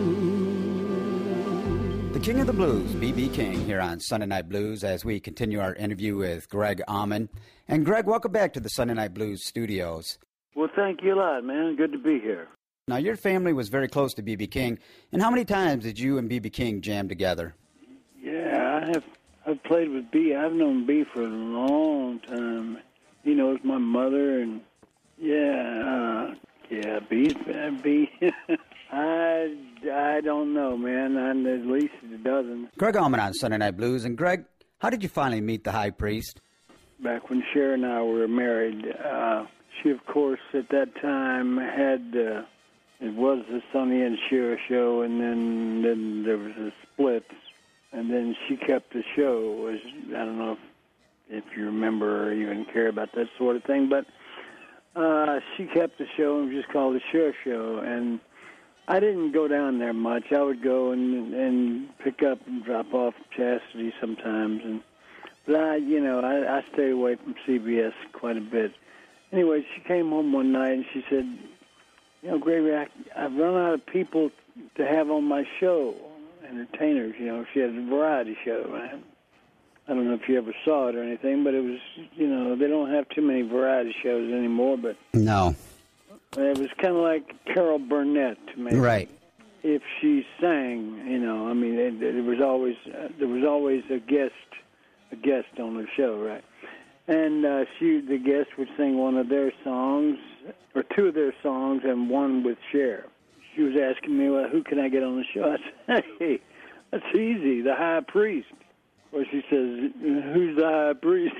The King of the Blues, B B King, here on Sunday Night Blues as we continue our interview with Greg Allman. And Greg, welcome back to the Sunday Night Blues studios. Well, thank you a lot, man. Good to be here. Now, your family was very close to B B King. And how many times did you and B B King jam together? Yeah, I have. I've played with B. I've known B for a long time. He knows my mother, and yeah, uh, yeah, B's B. I, I don't know, man. I'm at least a dozen. Greg Allman on Sunday Night Blues. And Greg, how did you finally meet the high priest? Back when Cher and I were married, uh, she, of course, at that time had, uh, it was the Sonny and Cher show, and then, then there was a split, and then she kept the show. It was, I don't know if, if you remember or even care about that sort of thing, but uh, she kept the show and was just called the Cher show, and I didn't go down there much. I would go and and pick up and drop off Chastity sometimes, and but I, you know, I, I stay away from C B S quite a bit. Anyway, she came home one night and she said, "You know, Gravy, I, I've run out of people to have on my show, entertainers. You know, she had a variety show. Right? I don't know if you ever saw it or anything, but it was, you know, they don't have too many variety shows anymore. But no." It was kind of like Carol Burnett to me. Right. If she sang, you know, I mean, it, it was always uh, there was always a guest, a guest on the show, right? And uh, she, the guest, would sing one of their songs, or two of their songs, and one with Cher. She was asking me, well, who can I get on the show? I said, hey, that's easy, the High Priest. Well, she says, who's the High Priest?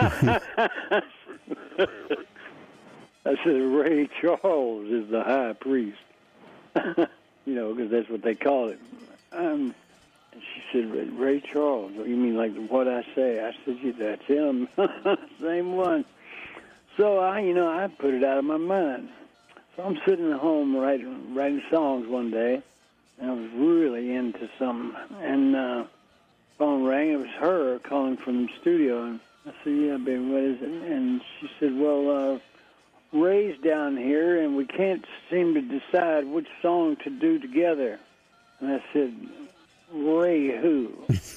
I said, Ray Charles is the High Priest. You know, because that's what they call it. Um, and she said, Ray Charles. You mean like what I say? I said, yeah, that's him. Same one. So, I, you know, I put it out of my mind. So I'm sitting at home writing, writing songs one day, and I was really into something. And uh, phone rang. It was her calling from the studio. And I said, yeah, baby, what is it? And she said, well, uh, Ray's down here, and we can't seem to decide which song to do together. And I said, Ray who?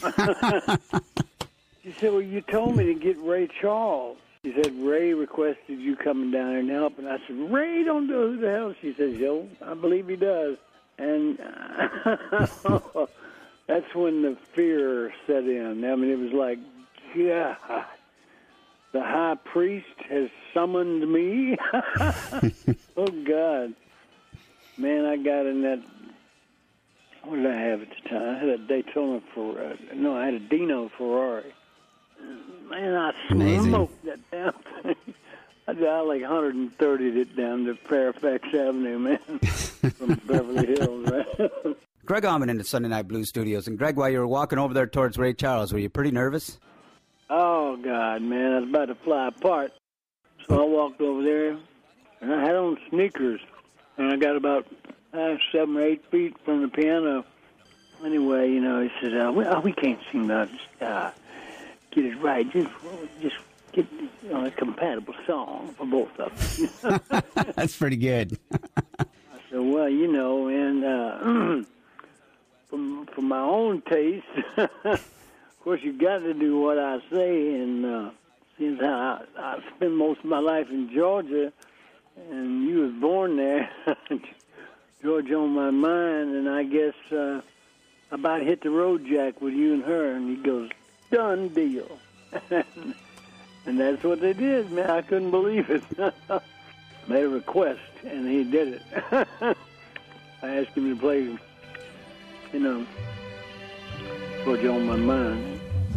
She said, well, you told me to get Ray Charles. She said, Ray requested you coming down here and help. And I said, Ray don't know who the hell. She says, yo, I believe he does. And uh, that's when the fear set in. I mean, it was like, yeah. The High Priest has summoned me. Oh, God. Man, I got in that, what did I have at the time? I had a Daytona Ferrari. No, I had a Dino Ferrari. Man, I Amazing. smoked that damn thing. I got like one hundred thirtied it down to Fairfax Avenue, man, from Beverly Hills, right? Greg Allman in the Sunday Night Blues Studios. And, Greg, while you were walking over there towards Ray Charles, were you pretty nervous? Oh, God, man, I was about to fly apart. So I walked over there, and I had on sneakers, and I got about uh, seven or eight feet from the piano. Anyway, you know, he said, uh, we, oh, we can't seem to uh, get it right. Just just get you know, a compatible song for both of us. That's pretty good. I said, well, you know, and uh, from, from my own taste... Of course, you got to do what I say, and uh, since I, I spent most of my life in Georgia, and you was born there, Georgia on my mind, and I guess uh, I about hit the road, Jack, with you and her, and he goes, done deal. And that's what they did, man. I couldn't believe it. Made a request, and he did it. I asked him to play, you know, Georgia on my mind.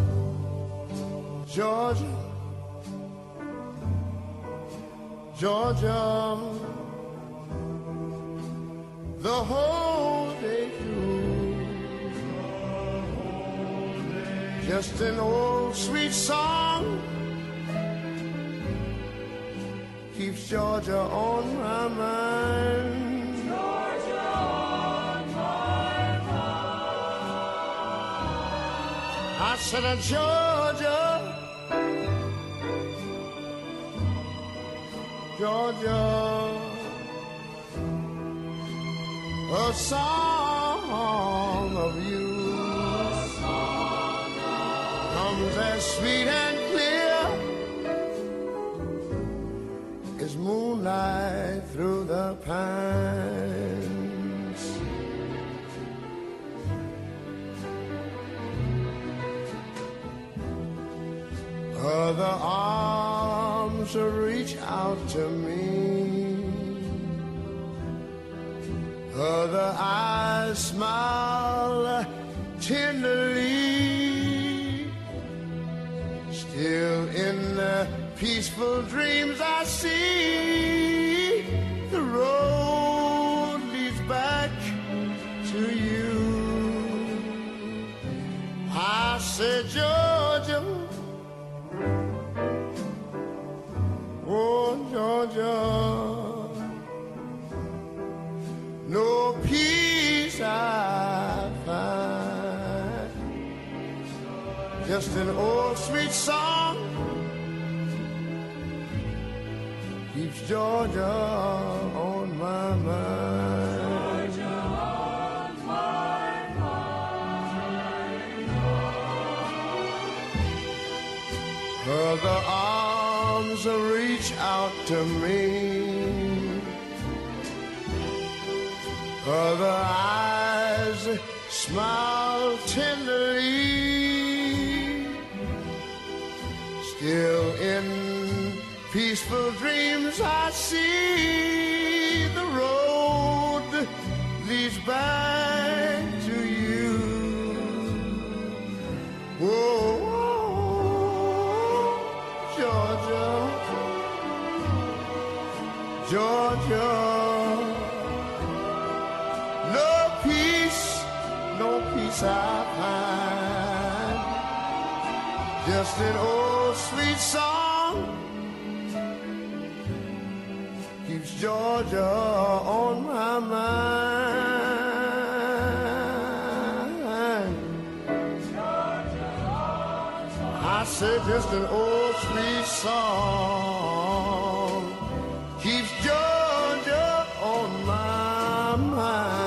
Georgia, Georgia, the whole day through, just an old sweet song keeps Georgia on my mind. Georgia on my mind. I said, uh, Georgia, Georgia, a song of you, a song of comes as sweet and clear as moonlight through the pines. Other arms reach out to me, other eyes smile tenderly. Still in the peaceful dreams I see, the road leads back to you. I said, Georgia, oh, Georgia, no peace I find, just an old sweet song keeps Georgia on my mind. Georgia on my mind. Other arms reach out to me, Other eyes smile tenderly, still in peaceful dreams I see the road leads back to you. Whoa, whoa, Georgia, Georgia. I find just an old sweet song keeps Georgia on my mind. I said just an old sweet song keeps Georgia on my mind.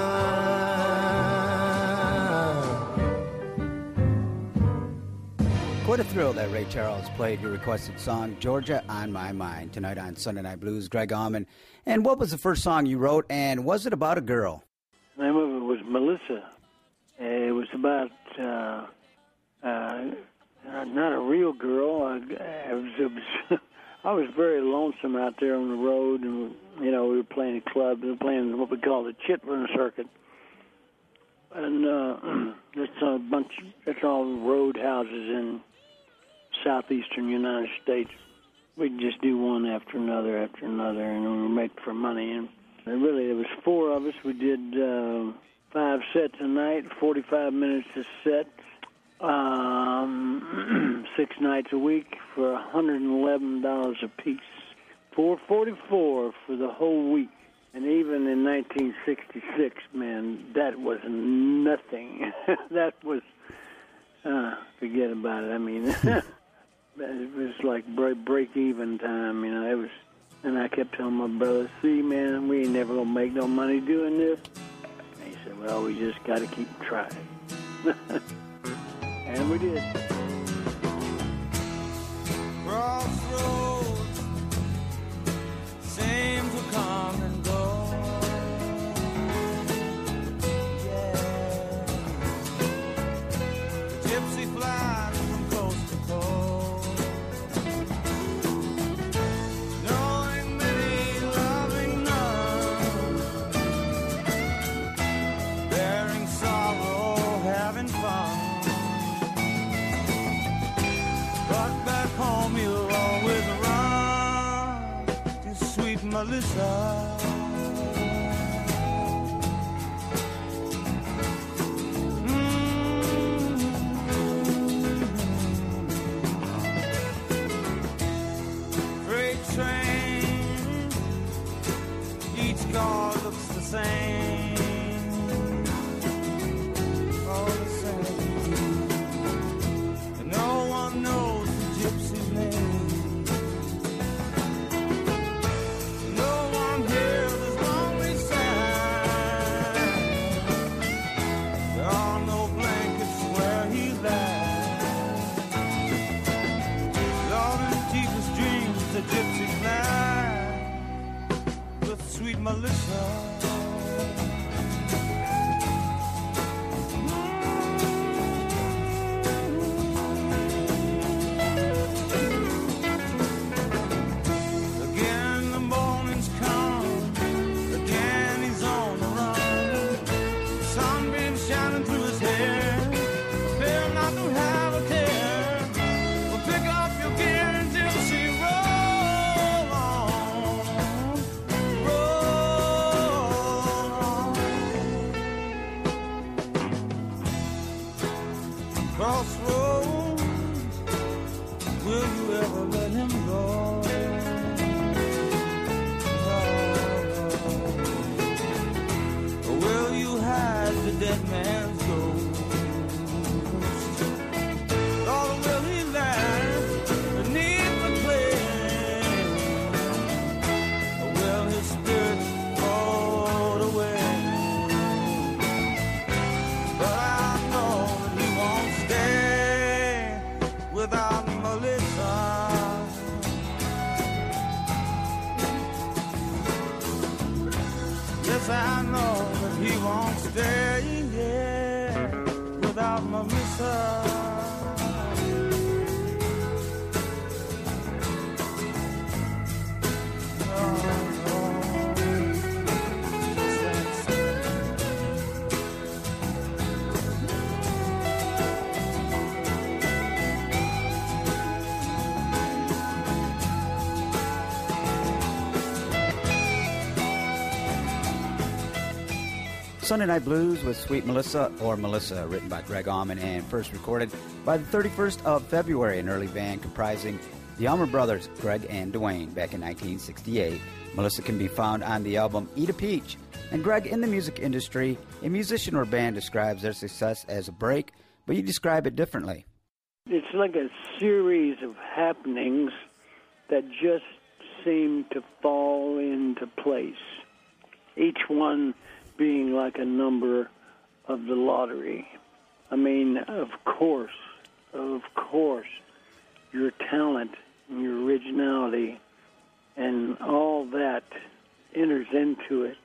What a thrill that Ray Charles played your requested song, Georgia on My Mind, tonight on Sunday Night Blues. Greg Allman. And what was the first song you wrote, and was it about a girl? The name of it was Melissa. It was about, uh, uh, not a real girl. I, I, was, it was, I was very lonesome out there on the road, and, you know, we were playing a club. We were playing what we call the Chitlin Circuit. And uh, it's a bunch, it's all road houses in southeastern United States. We'd just do one after another after another, and we were making for money. And really, there was four of us. We did uh, five sets a night, forty-five minutes a set, um, six nights a week for one hundred eleven dollars a piece. four forty-four for the whole week. And even in nineteen sixty-six, man, that was nothing. That was, uh, forget about it. I mean, it was like break, break-even time, you know. It was, and I kept telling my brother, see, man, we ain't never going to make no money doing this. And he said, well, we just got to keep trying. And we did. Crossroads seem to come and go. Gypsy flies from coast to coast, knowing many, loving none, bearing sorrow, having fun. But back home you'll always run to sweet Melissa. Car looks the same, all the same, and no one knows the gypsy's name. No one hears his lonely sigh. There are no blankets where he lies. All his deepest dreams, the gypsy fly with sweet Melissa. Again the morning's come, again he's on the run. Sunbeam shining through his hair, fear not to have a care. Well, pick up your gear and gypsy roll on. Crossroads, will you ever let him go? Or will you hide the dead man's ghost? Or will he lie beneath the clay? Or will his spirit float away? But I know that he won't stay without Melissa. time I miss her. Sunday Night Blues with Sweet Melissa, or Melissa, written by Greg Allman and first recorded by the thirty-first of February, an early band comprising the Allman Brothers, Greg and Dwayne, back in nineteen sixty-eight. Melissa can be found on the album Eat a Peach. And Greg, in the music industry, a musician or band describes their success as a break, but you describe it differently. It's like a series of happenings that just seem to fall into place. Each one being like a number of the lottery. I mean, of course, of course, your talent and your originality and all that enters into it.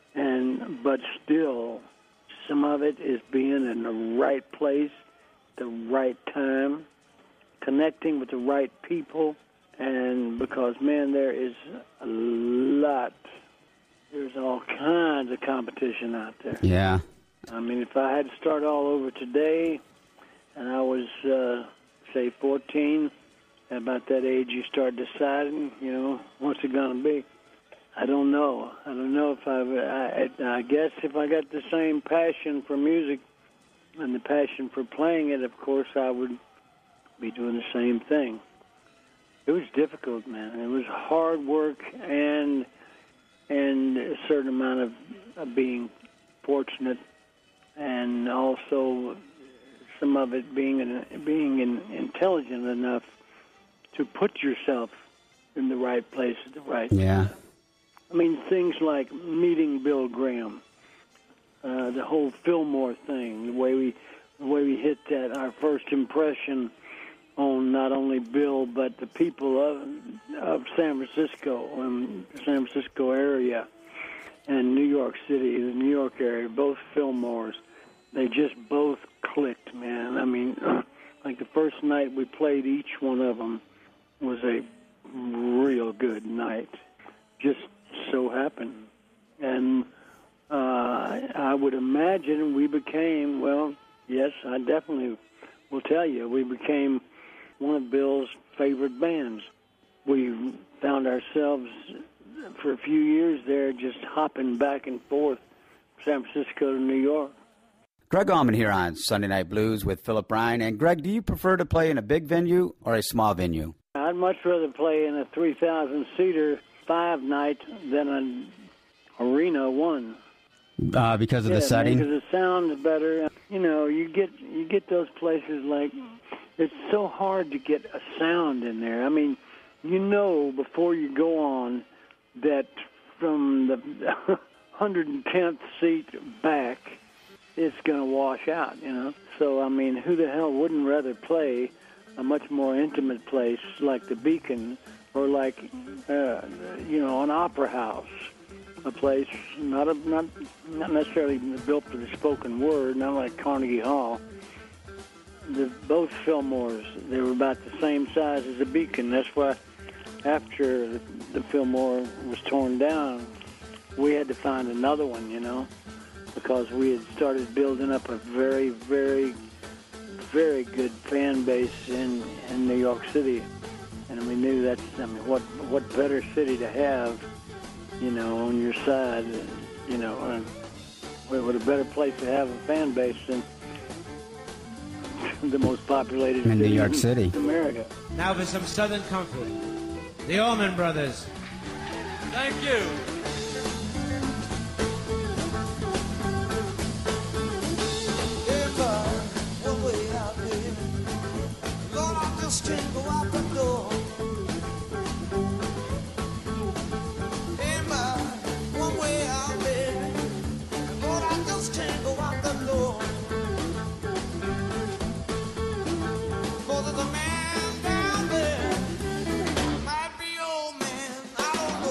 And but still, some of it is being in the right place, the right time, connecting with the right people. And because, man, there is a lot. There's all kinds of competition out there. Yeah. I mean, if I had to start all over today, and I was, uh, say, fourteen, about that age you start deciding, you know, what's it going to be? I don't know. I don't know if I, I, I guess if I got the same passion for music and the passion for playing it, of course, I would be doing the same thing. It was difficult, man. It was hard work and... and a certain amount of, of being fortunate, and also some of it being in, being in, intelligent enough to put yourself in the right place at the right yeah. time. I mean, things like meeting Bill Graham, uh, the whole Fillmore thing, the way we the way we hit that, our first impression on not only Bill, but the people of of San Francisco and San Francisco area and New York City, the New York area, both Fillmores, they just both clicked, man. I mean, like the first night we played each one of them was a real good night. Just so happened. And uh, I would imagine we became, well, yes, I definitely will tell you, we became one of Bill's favorite bands. We found ourselves for a few years there just hopping back and forth, San Francisco to New York. Greg Allman here on Sunday Night Blues with Philip Ryan. And Greg, do you prefer to play in a big venue or a small venue? I'd much rather play in a three thousand seater five night than an arena one. Uh, because of yeah, the setting? Because the sound's better. You know, you get you get those places like... It's so hard to get a sound in there. I mean, you know before you go on that from the one hundred tenth seat back, it's going to wash out, you know. So, I mean, who the hell wouldn't rather play a much more intimate place like the Beacon or like, uh, you know, an opera house, a place not a, not not necessarily built for the spoken word, not like Carnegie Hall. The, both Fillmores, they were about the same size as the Beacon. That's why after the, the Fillmore was torn down, we had to find another one, you know, because we had started building up a very, very, very good fan base in, in New York City. And we knew that's, I mean, what, what better city to have, you know, on your side, you know, and what a better place to have a fan base than the most populated in city New York City, in America. Now for some Southern comfort. The Allman Brothers. Thank you. One way out there, Lord, I just can't go out the door. One way out there, Lord, I just can't go out the door. For there's a man down there, might be old man, I don't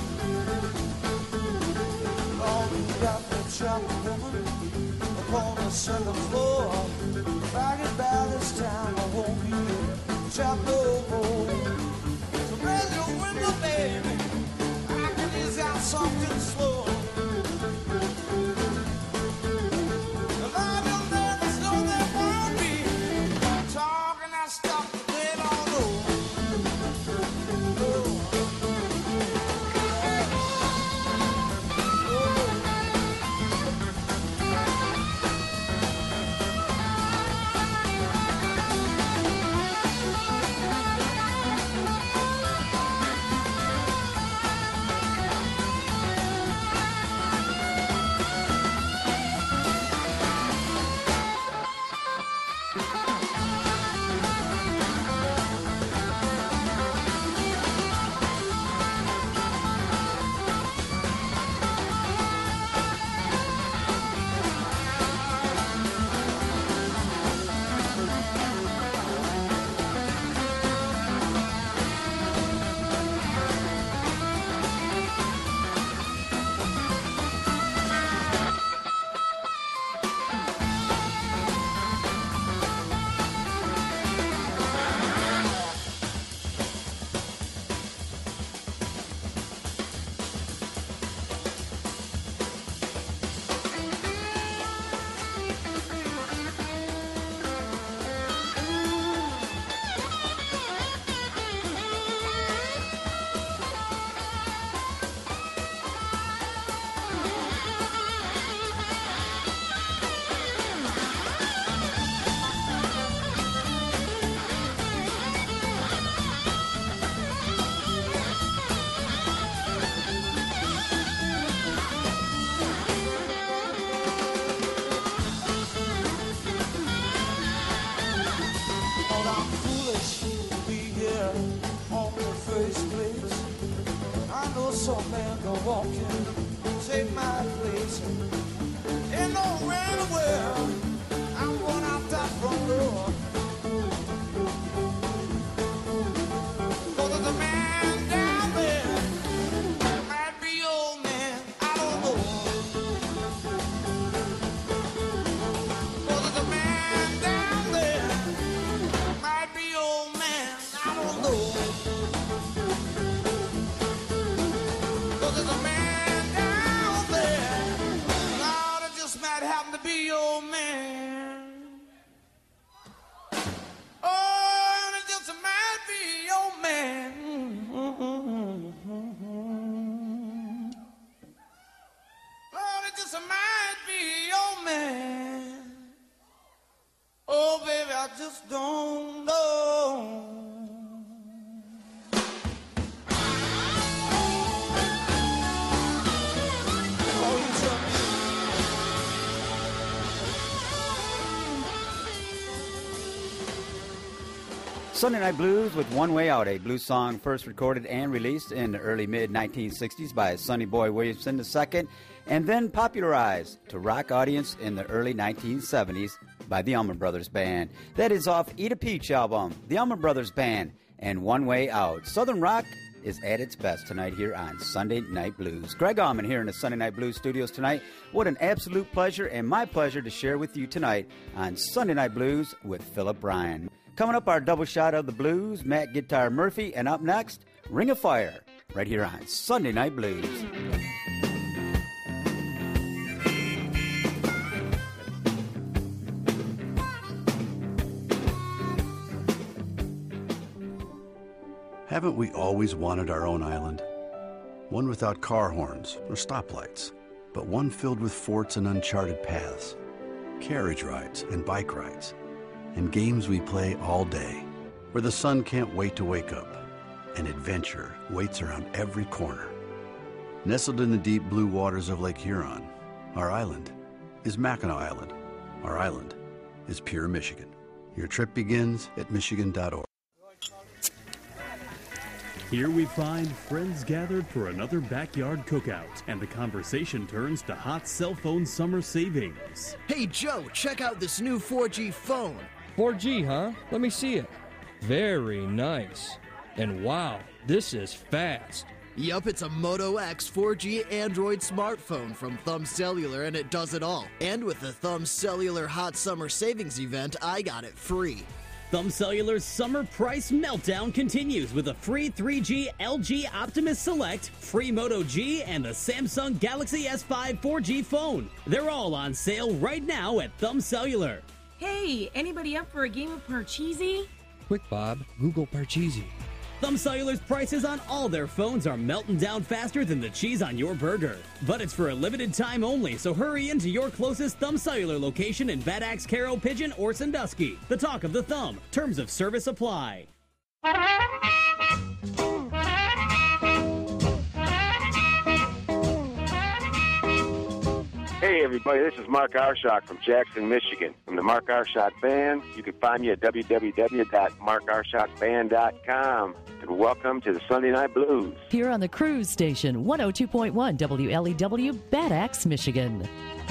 know. All we got the trouble woman upon the center floor. Right about this time I won't be trapped no more. So raise your window, baby. I can ease out something slow. If I don't never know there won't be talking that stuff that they don't know. Some man go walking, take my place. Ain't nowhere in the world I'm going out that front door. Go to the man down there, might be old man, I don't know. Go to the man down there, might be old man, I don't know. Oh, baby, I just don't know. Sunday Night Blues with One Way Out, a blues song first recorded and released in the early mid nineteen sixties by Sonny Boy Williamson the Second, and then popularized to rock audience in the early nineteen seventies by the Allman Brothers Band. That is off Eat a Peach album, the Allman Brothers Band, and One Way Out. Southern rock is at its best tonight here on Sunday Night Blues. Greg Allman here in the Sunday Night Blues studios tonight. What an absolute pleasure and my pleasure to share with you tonight on Sunday Night Blues with Philip Bryan. Coming up, our double shot of the blues, Matt Guitar Murphy, and up next, Ring of Fire, right here on Sunday Night Blues. Haven't we always wanted our own island? One without car horns or stoplights, but one filled with forts and uncharted paths, carriage rides and bike rides, and games we play all day, where the sun can't wait to wake up, and adventure waits around every corner. Nestled in the deep blue waters of Lake Huron, our island is Mackinac Island. Our island is pure Michigan. Your trip begins at michigan dot org. Here we find friends gathered for another backyard cookout, and the conversation turns to hot cell phone summer savings. Hey Joe, check out this new four G phone. four G, huh? Let me see it. Very nice. And wow, this is fast. Yup, it's a Moto X four G Android smartphone from Thumb Cellular, and it does it all. And with the Thumb Cellular Hot Summer Savings Event, I got it free. Thumb Cellular's summer price meltdown continues with a free three G L G Optimus Select, free Moto G, and the Samsung Galaxy S five four G phone. They're all on sale right now at Thumb Cellular. Hey, anybody up for a game of Parcheesi? Quick, Bob. Google Parcheesi. Thumb Cellular's prices on all their phones are melting down faster than the cheese on your burger. But it's for a limited time only, so hurry into your closest Thumb Cellular location in Bad Axe, Caro, Pigeon, or Sandusky. The talk of the thumb. Terms of service apply. Hey everybody, this is Mark Arshock from Jackson, Michigan. From the Mark Arshock Band. You can find me at w w w dot mark arshock band dot com. And welcome to the Sunday Night Blues. Here on the Cruise Station, one oh two point one W L E W, Bad Axe, Michigan.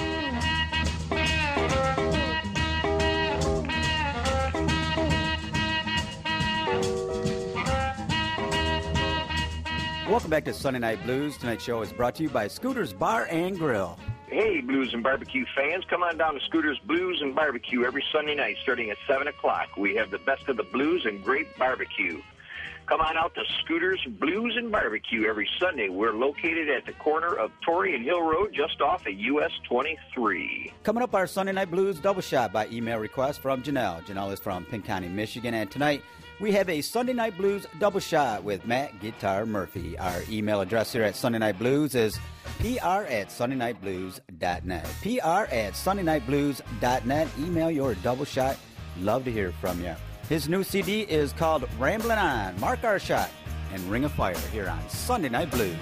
Welcome back to Sunday Night Blues. Tonight's show is brought to you by Scooter's Bar and Grill. Hey, Blues and Barbecue fans, come on down to Scooter's Blues and Barbecue every Sunday night starting at seven o'clock. We have the best of the blues and great barbecue. Come on out to Scooter's Blues and Barbecue every Sunday. We're located at the corner of Torrey and Hill Road, just off of U S twenty-three. Coming up, our Sunday Night Blues double shot by email request from Janelle. Janelle is from Pinconning, Michigan, and tonight we have a Sunday Night Blues double shot with Matt Guitar Murphy. Our email address here at Sunday Night Blues is P R at sunday night blues dot net. P R at sunday night blues dot net. Email your double shot. Love to hear from you. His new C D is called Ramblin' On, Mark Arshock, and Ring of Fire here on Sunday Night Blues.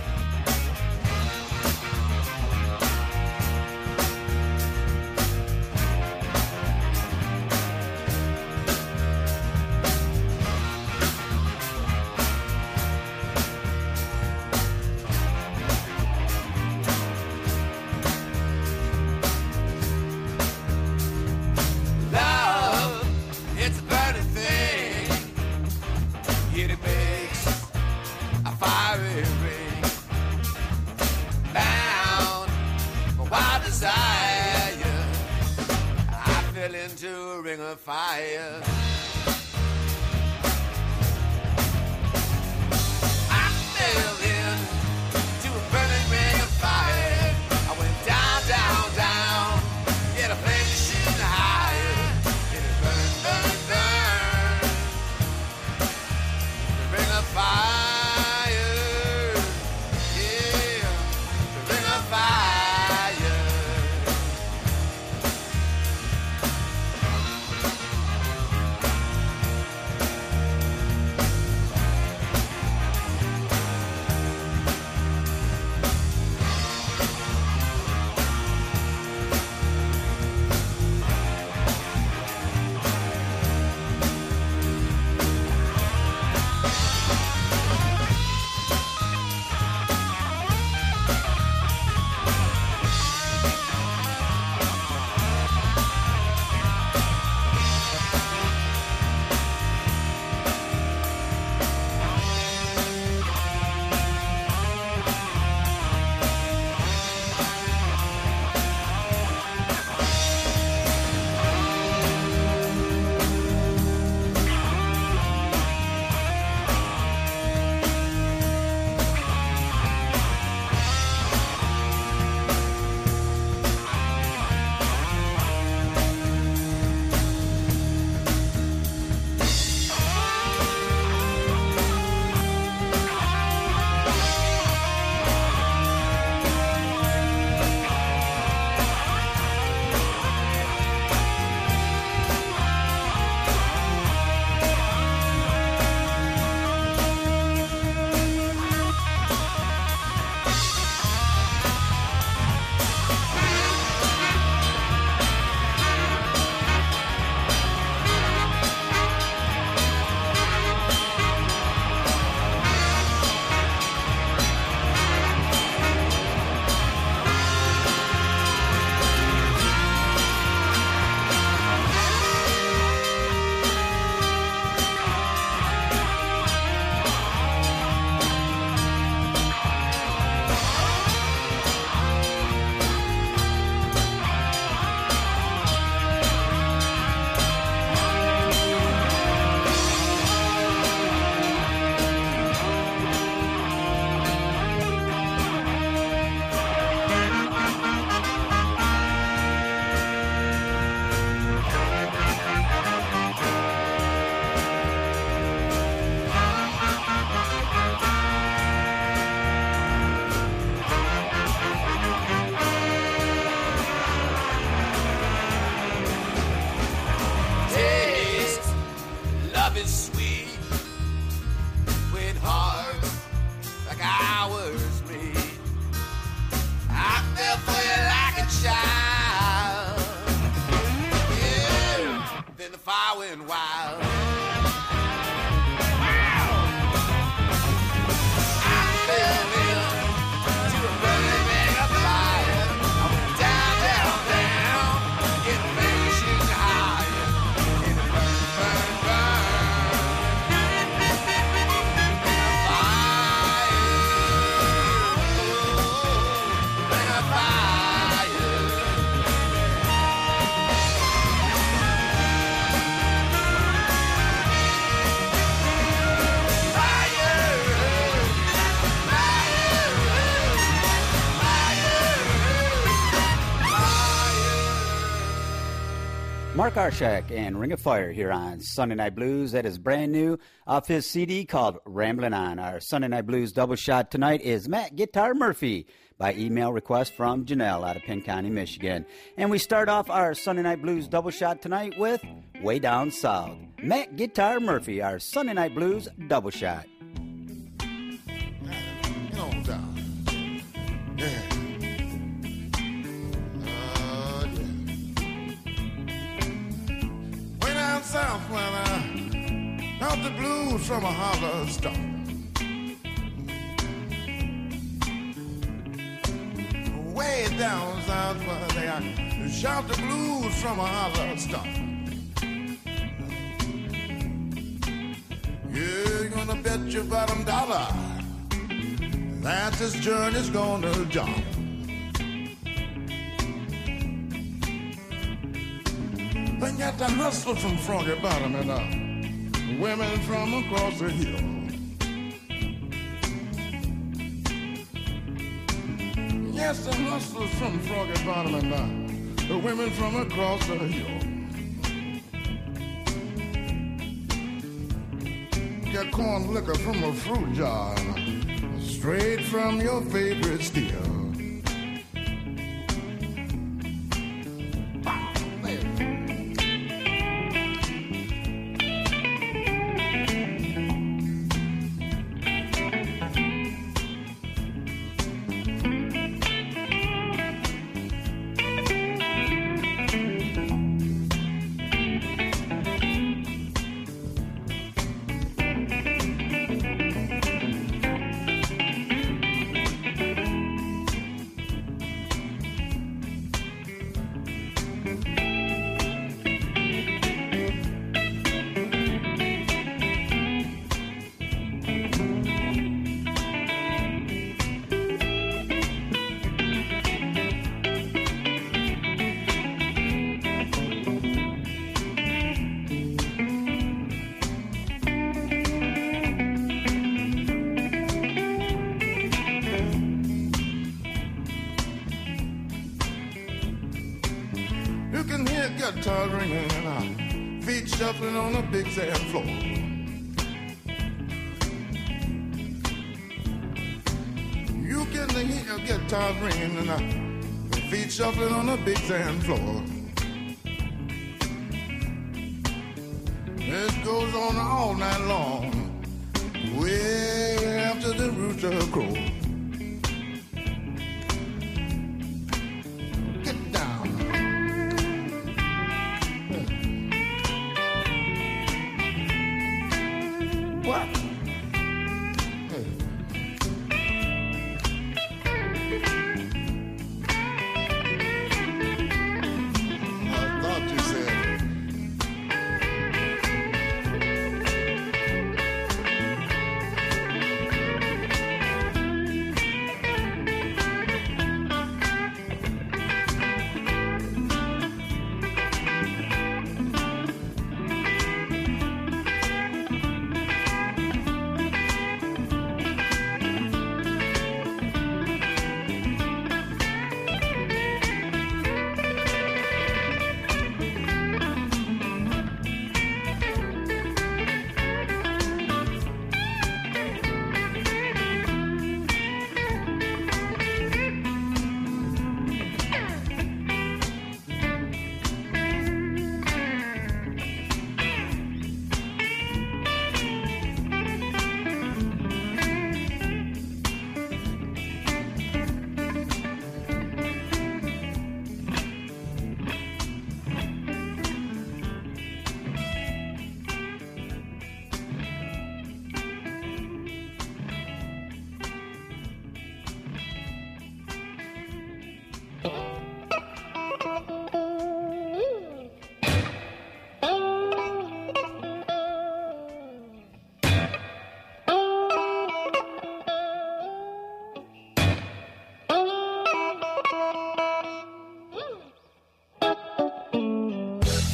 Fire. and the fire went wild. Mark Arshak and Ring of Fire here on Sunday Night Blues. That is brand new off his C D called Ramblin' On. Our Sunday Night Blues double shot tonight is Matt Guitar Murphy by email request from Janelle out of Penn County, Michigan. And we start off our Sunday Night Blues double shot tonight with Way Down South. Matt Guitar Murphy, our Sunday Night Blues double shot. Get on down. Yeah. Down south when I felt the blues from a hollow stump. Way down south where they I shout the blues from a hollow stump. You're gonna bet your bottom dollar that this journey's gonna jump. They got the hustle from Froggy Bottom and uh, women from across the hill. Yes, the hustlers from Froggy Bottom and uh, the women from across the hill. Get corn liquor from a fruit jar, and, uh, straight from your favorite still. Guitar ringing and our feet shuffling on the big sand floor. You can hear guitar ringing and our feet shuffling on the big sand floor. This goes on all night long, way after the rooster crow.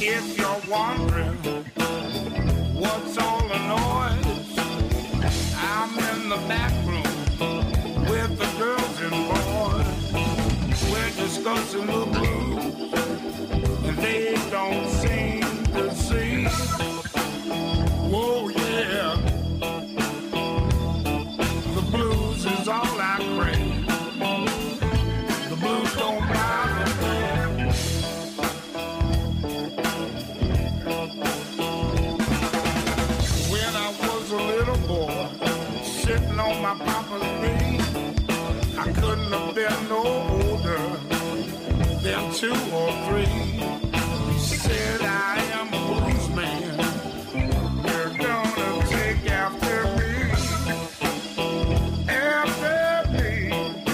If you're wondering what's all the noise, I'm in the back room with the girls and boys. We're discussing the blues, and they don't seem to see. Whoa, yeah, the blues is all I crave. The blues don't bother me. When I was a little boy, sitting on my papa's knee, I couldn't have been no older than two or three. He said, I am a blues man. You're gonna take after me. After me.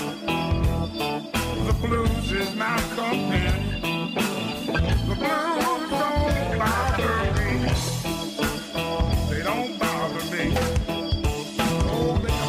The blues is my companion. The blues don't bother me. They don't bother me. Oh, they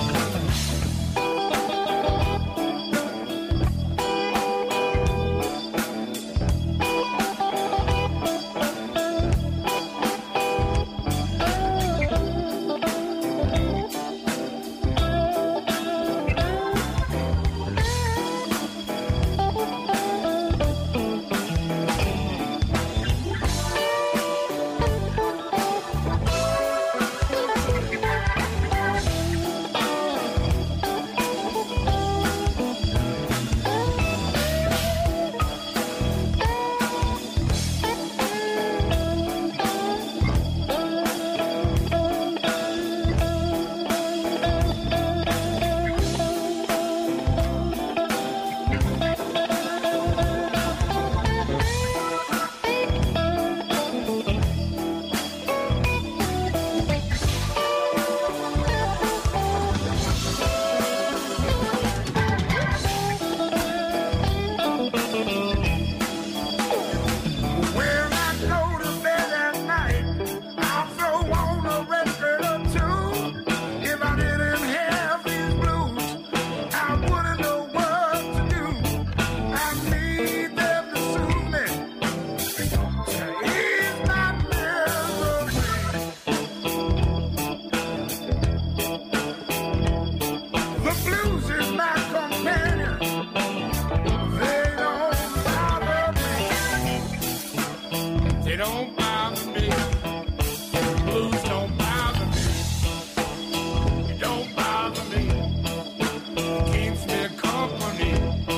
don't bother me. Blues don't bother me. It don't bother me. Keeps me company.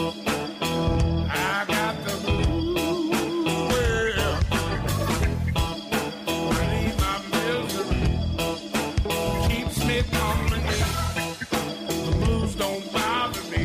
I got the blues. Well, relieve my misery. Keeps me company. The blues don't bother me.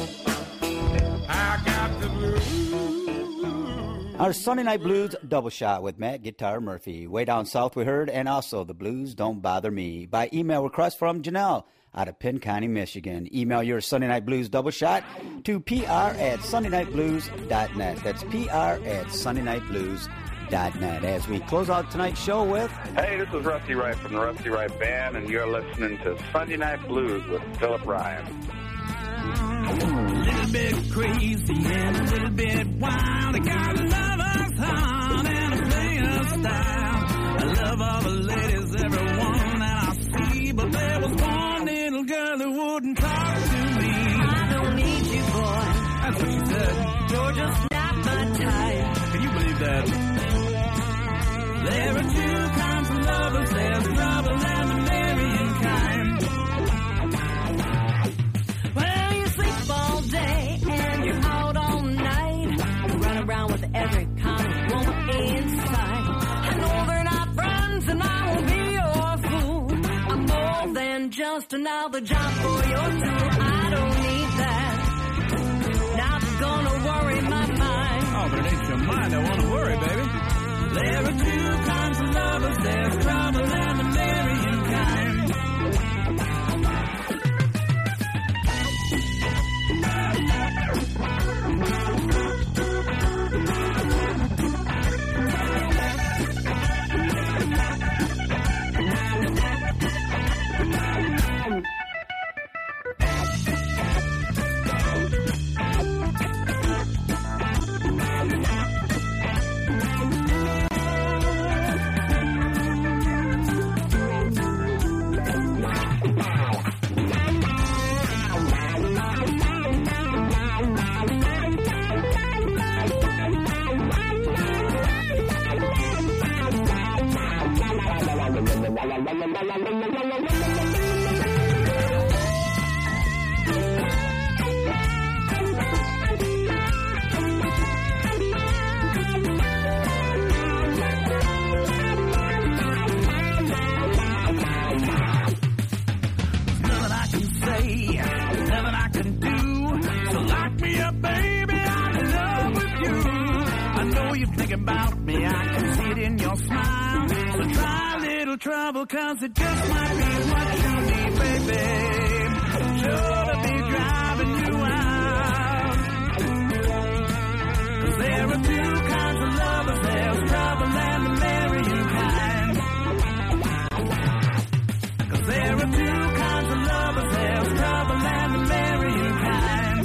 I got the blues. Our Sunday Night Blues double shot with Matt Guitar Murphy. Way down south we heard, and also The Blues Don't Bother Me by email request from Janelle out of Penn County, Michigan. Email your Sunday Night Blues double shot to pr at sunday night blues dot net. That's pr at sunday night blues dot net. As we close out tonight's show with... Hey, this is Rusty Wright from the Rusty Wright Band, and you're listening to Sunday Night Blues with Philip Ryan. A little bit crazy and a little bit wild. I got a lover's heart and a player's style. I love all the ladies, everyone that I see, but there was one little girl who wouldn't talk to me. I don't need you, boy. That's what she said. You're just not my type. Can you believe that? There are two kinds of lovers. There's trouble and the marrying kind. Well, you sleep all day and you're out all night. You run around with every kind of woman inside. I know they're not friends and I won't be your fool. I'm more than just another job for your tool. I don't need that. Not gonna worry my mind. Oh, but it ain't your mind I wanna worry, baby. There are two kinds of lovers. There's trouble and the marrying kind. your smile. So try a little trouble, cause it just might be what you need, baby. Sure to be driving you out. Cause there are two kinds of lovers, there's trouble and the marrying kind. Cause there are two kinds of lovers, there's trouble and the marrying kind.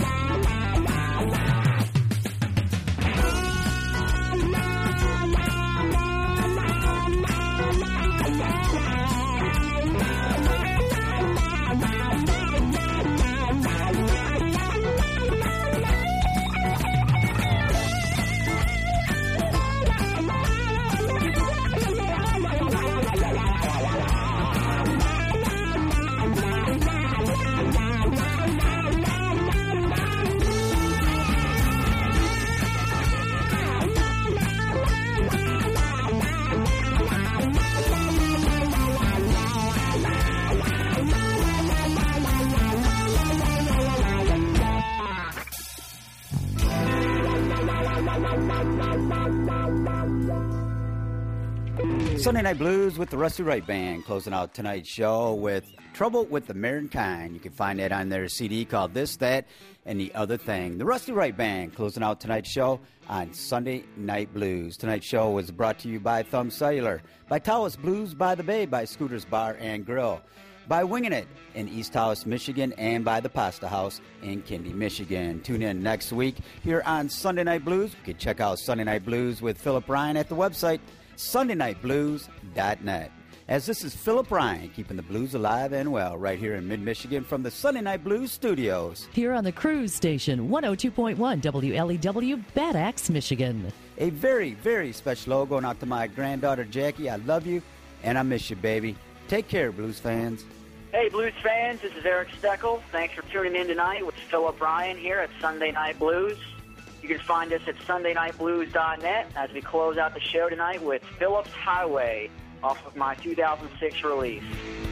Sunday Night Blues with the Rusty Wright Band, closing out tonight's show with Trouble with the Marrying Kind. You can find that on their C D called This, That, and the Other Thing. The Rusty Wright Band closing out tonight's show on Sunday Night Blues. Tonight's show was brought to you by Thumb Cellular, by Taos Blues by the Bay, by Scooters Bar and Grill, by Winging It in East Taos, Michigan, and by the Pasta House in Kindy, Michigan. Tune in next week here on Sunday Night Blues. You can check out Sunday Night Blues with Philip Ryan at the website Sunday Night Blues dot net. As this is Philip Ryan, keeping the blues alive and well right here in mid-Michigan from the Sunday Night Blues studios. Here on the Cruise Station, one oh two point one W L E W, Bad Axe, Michigan. A very, very special hello going out to my granddaughter, Jackie. I love you, and I miss you, baby. Take care, blues fans. Hey, blues fans, this is Eric Steckel. Thanks for tuning in tonight with Philip Ryan here at Sunday Night Blues. You can find us at Sunday Night Blues dot net as we close out the show tonight with Phillips Highway off of my two thousand six release.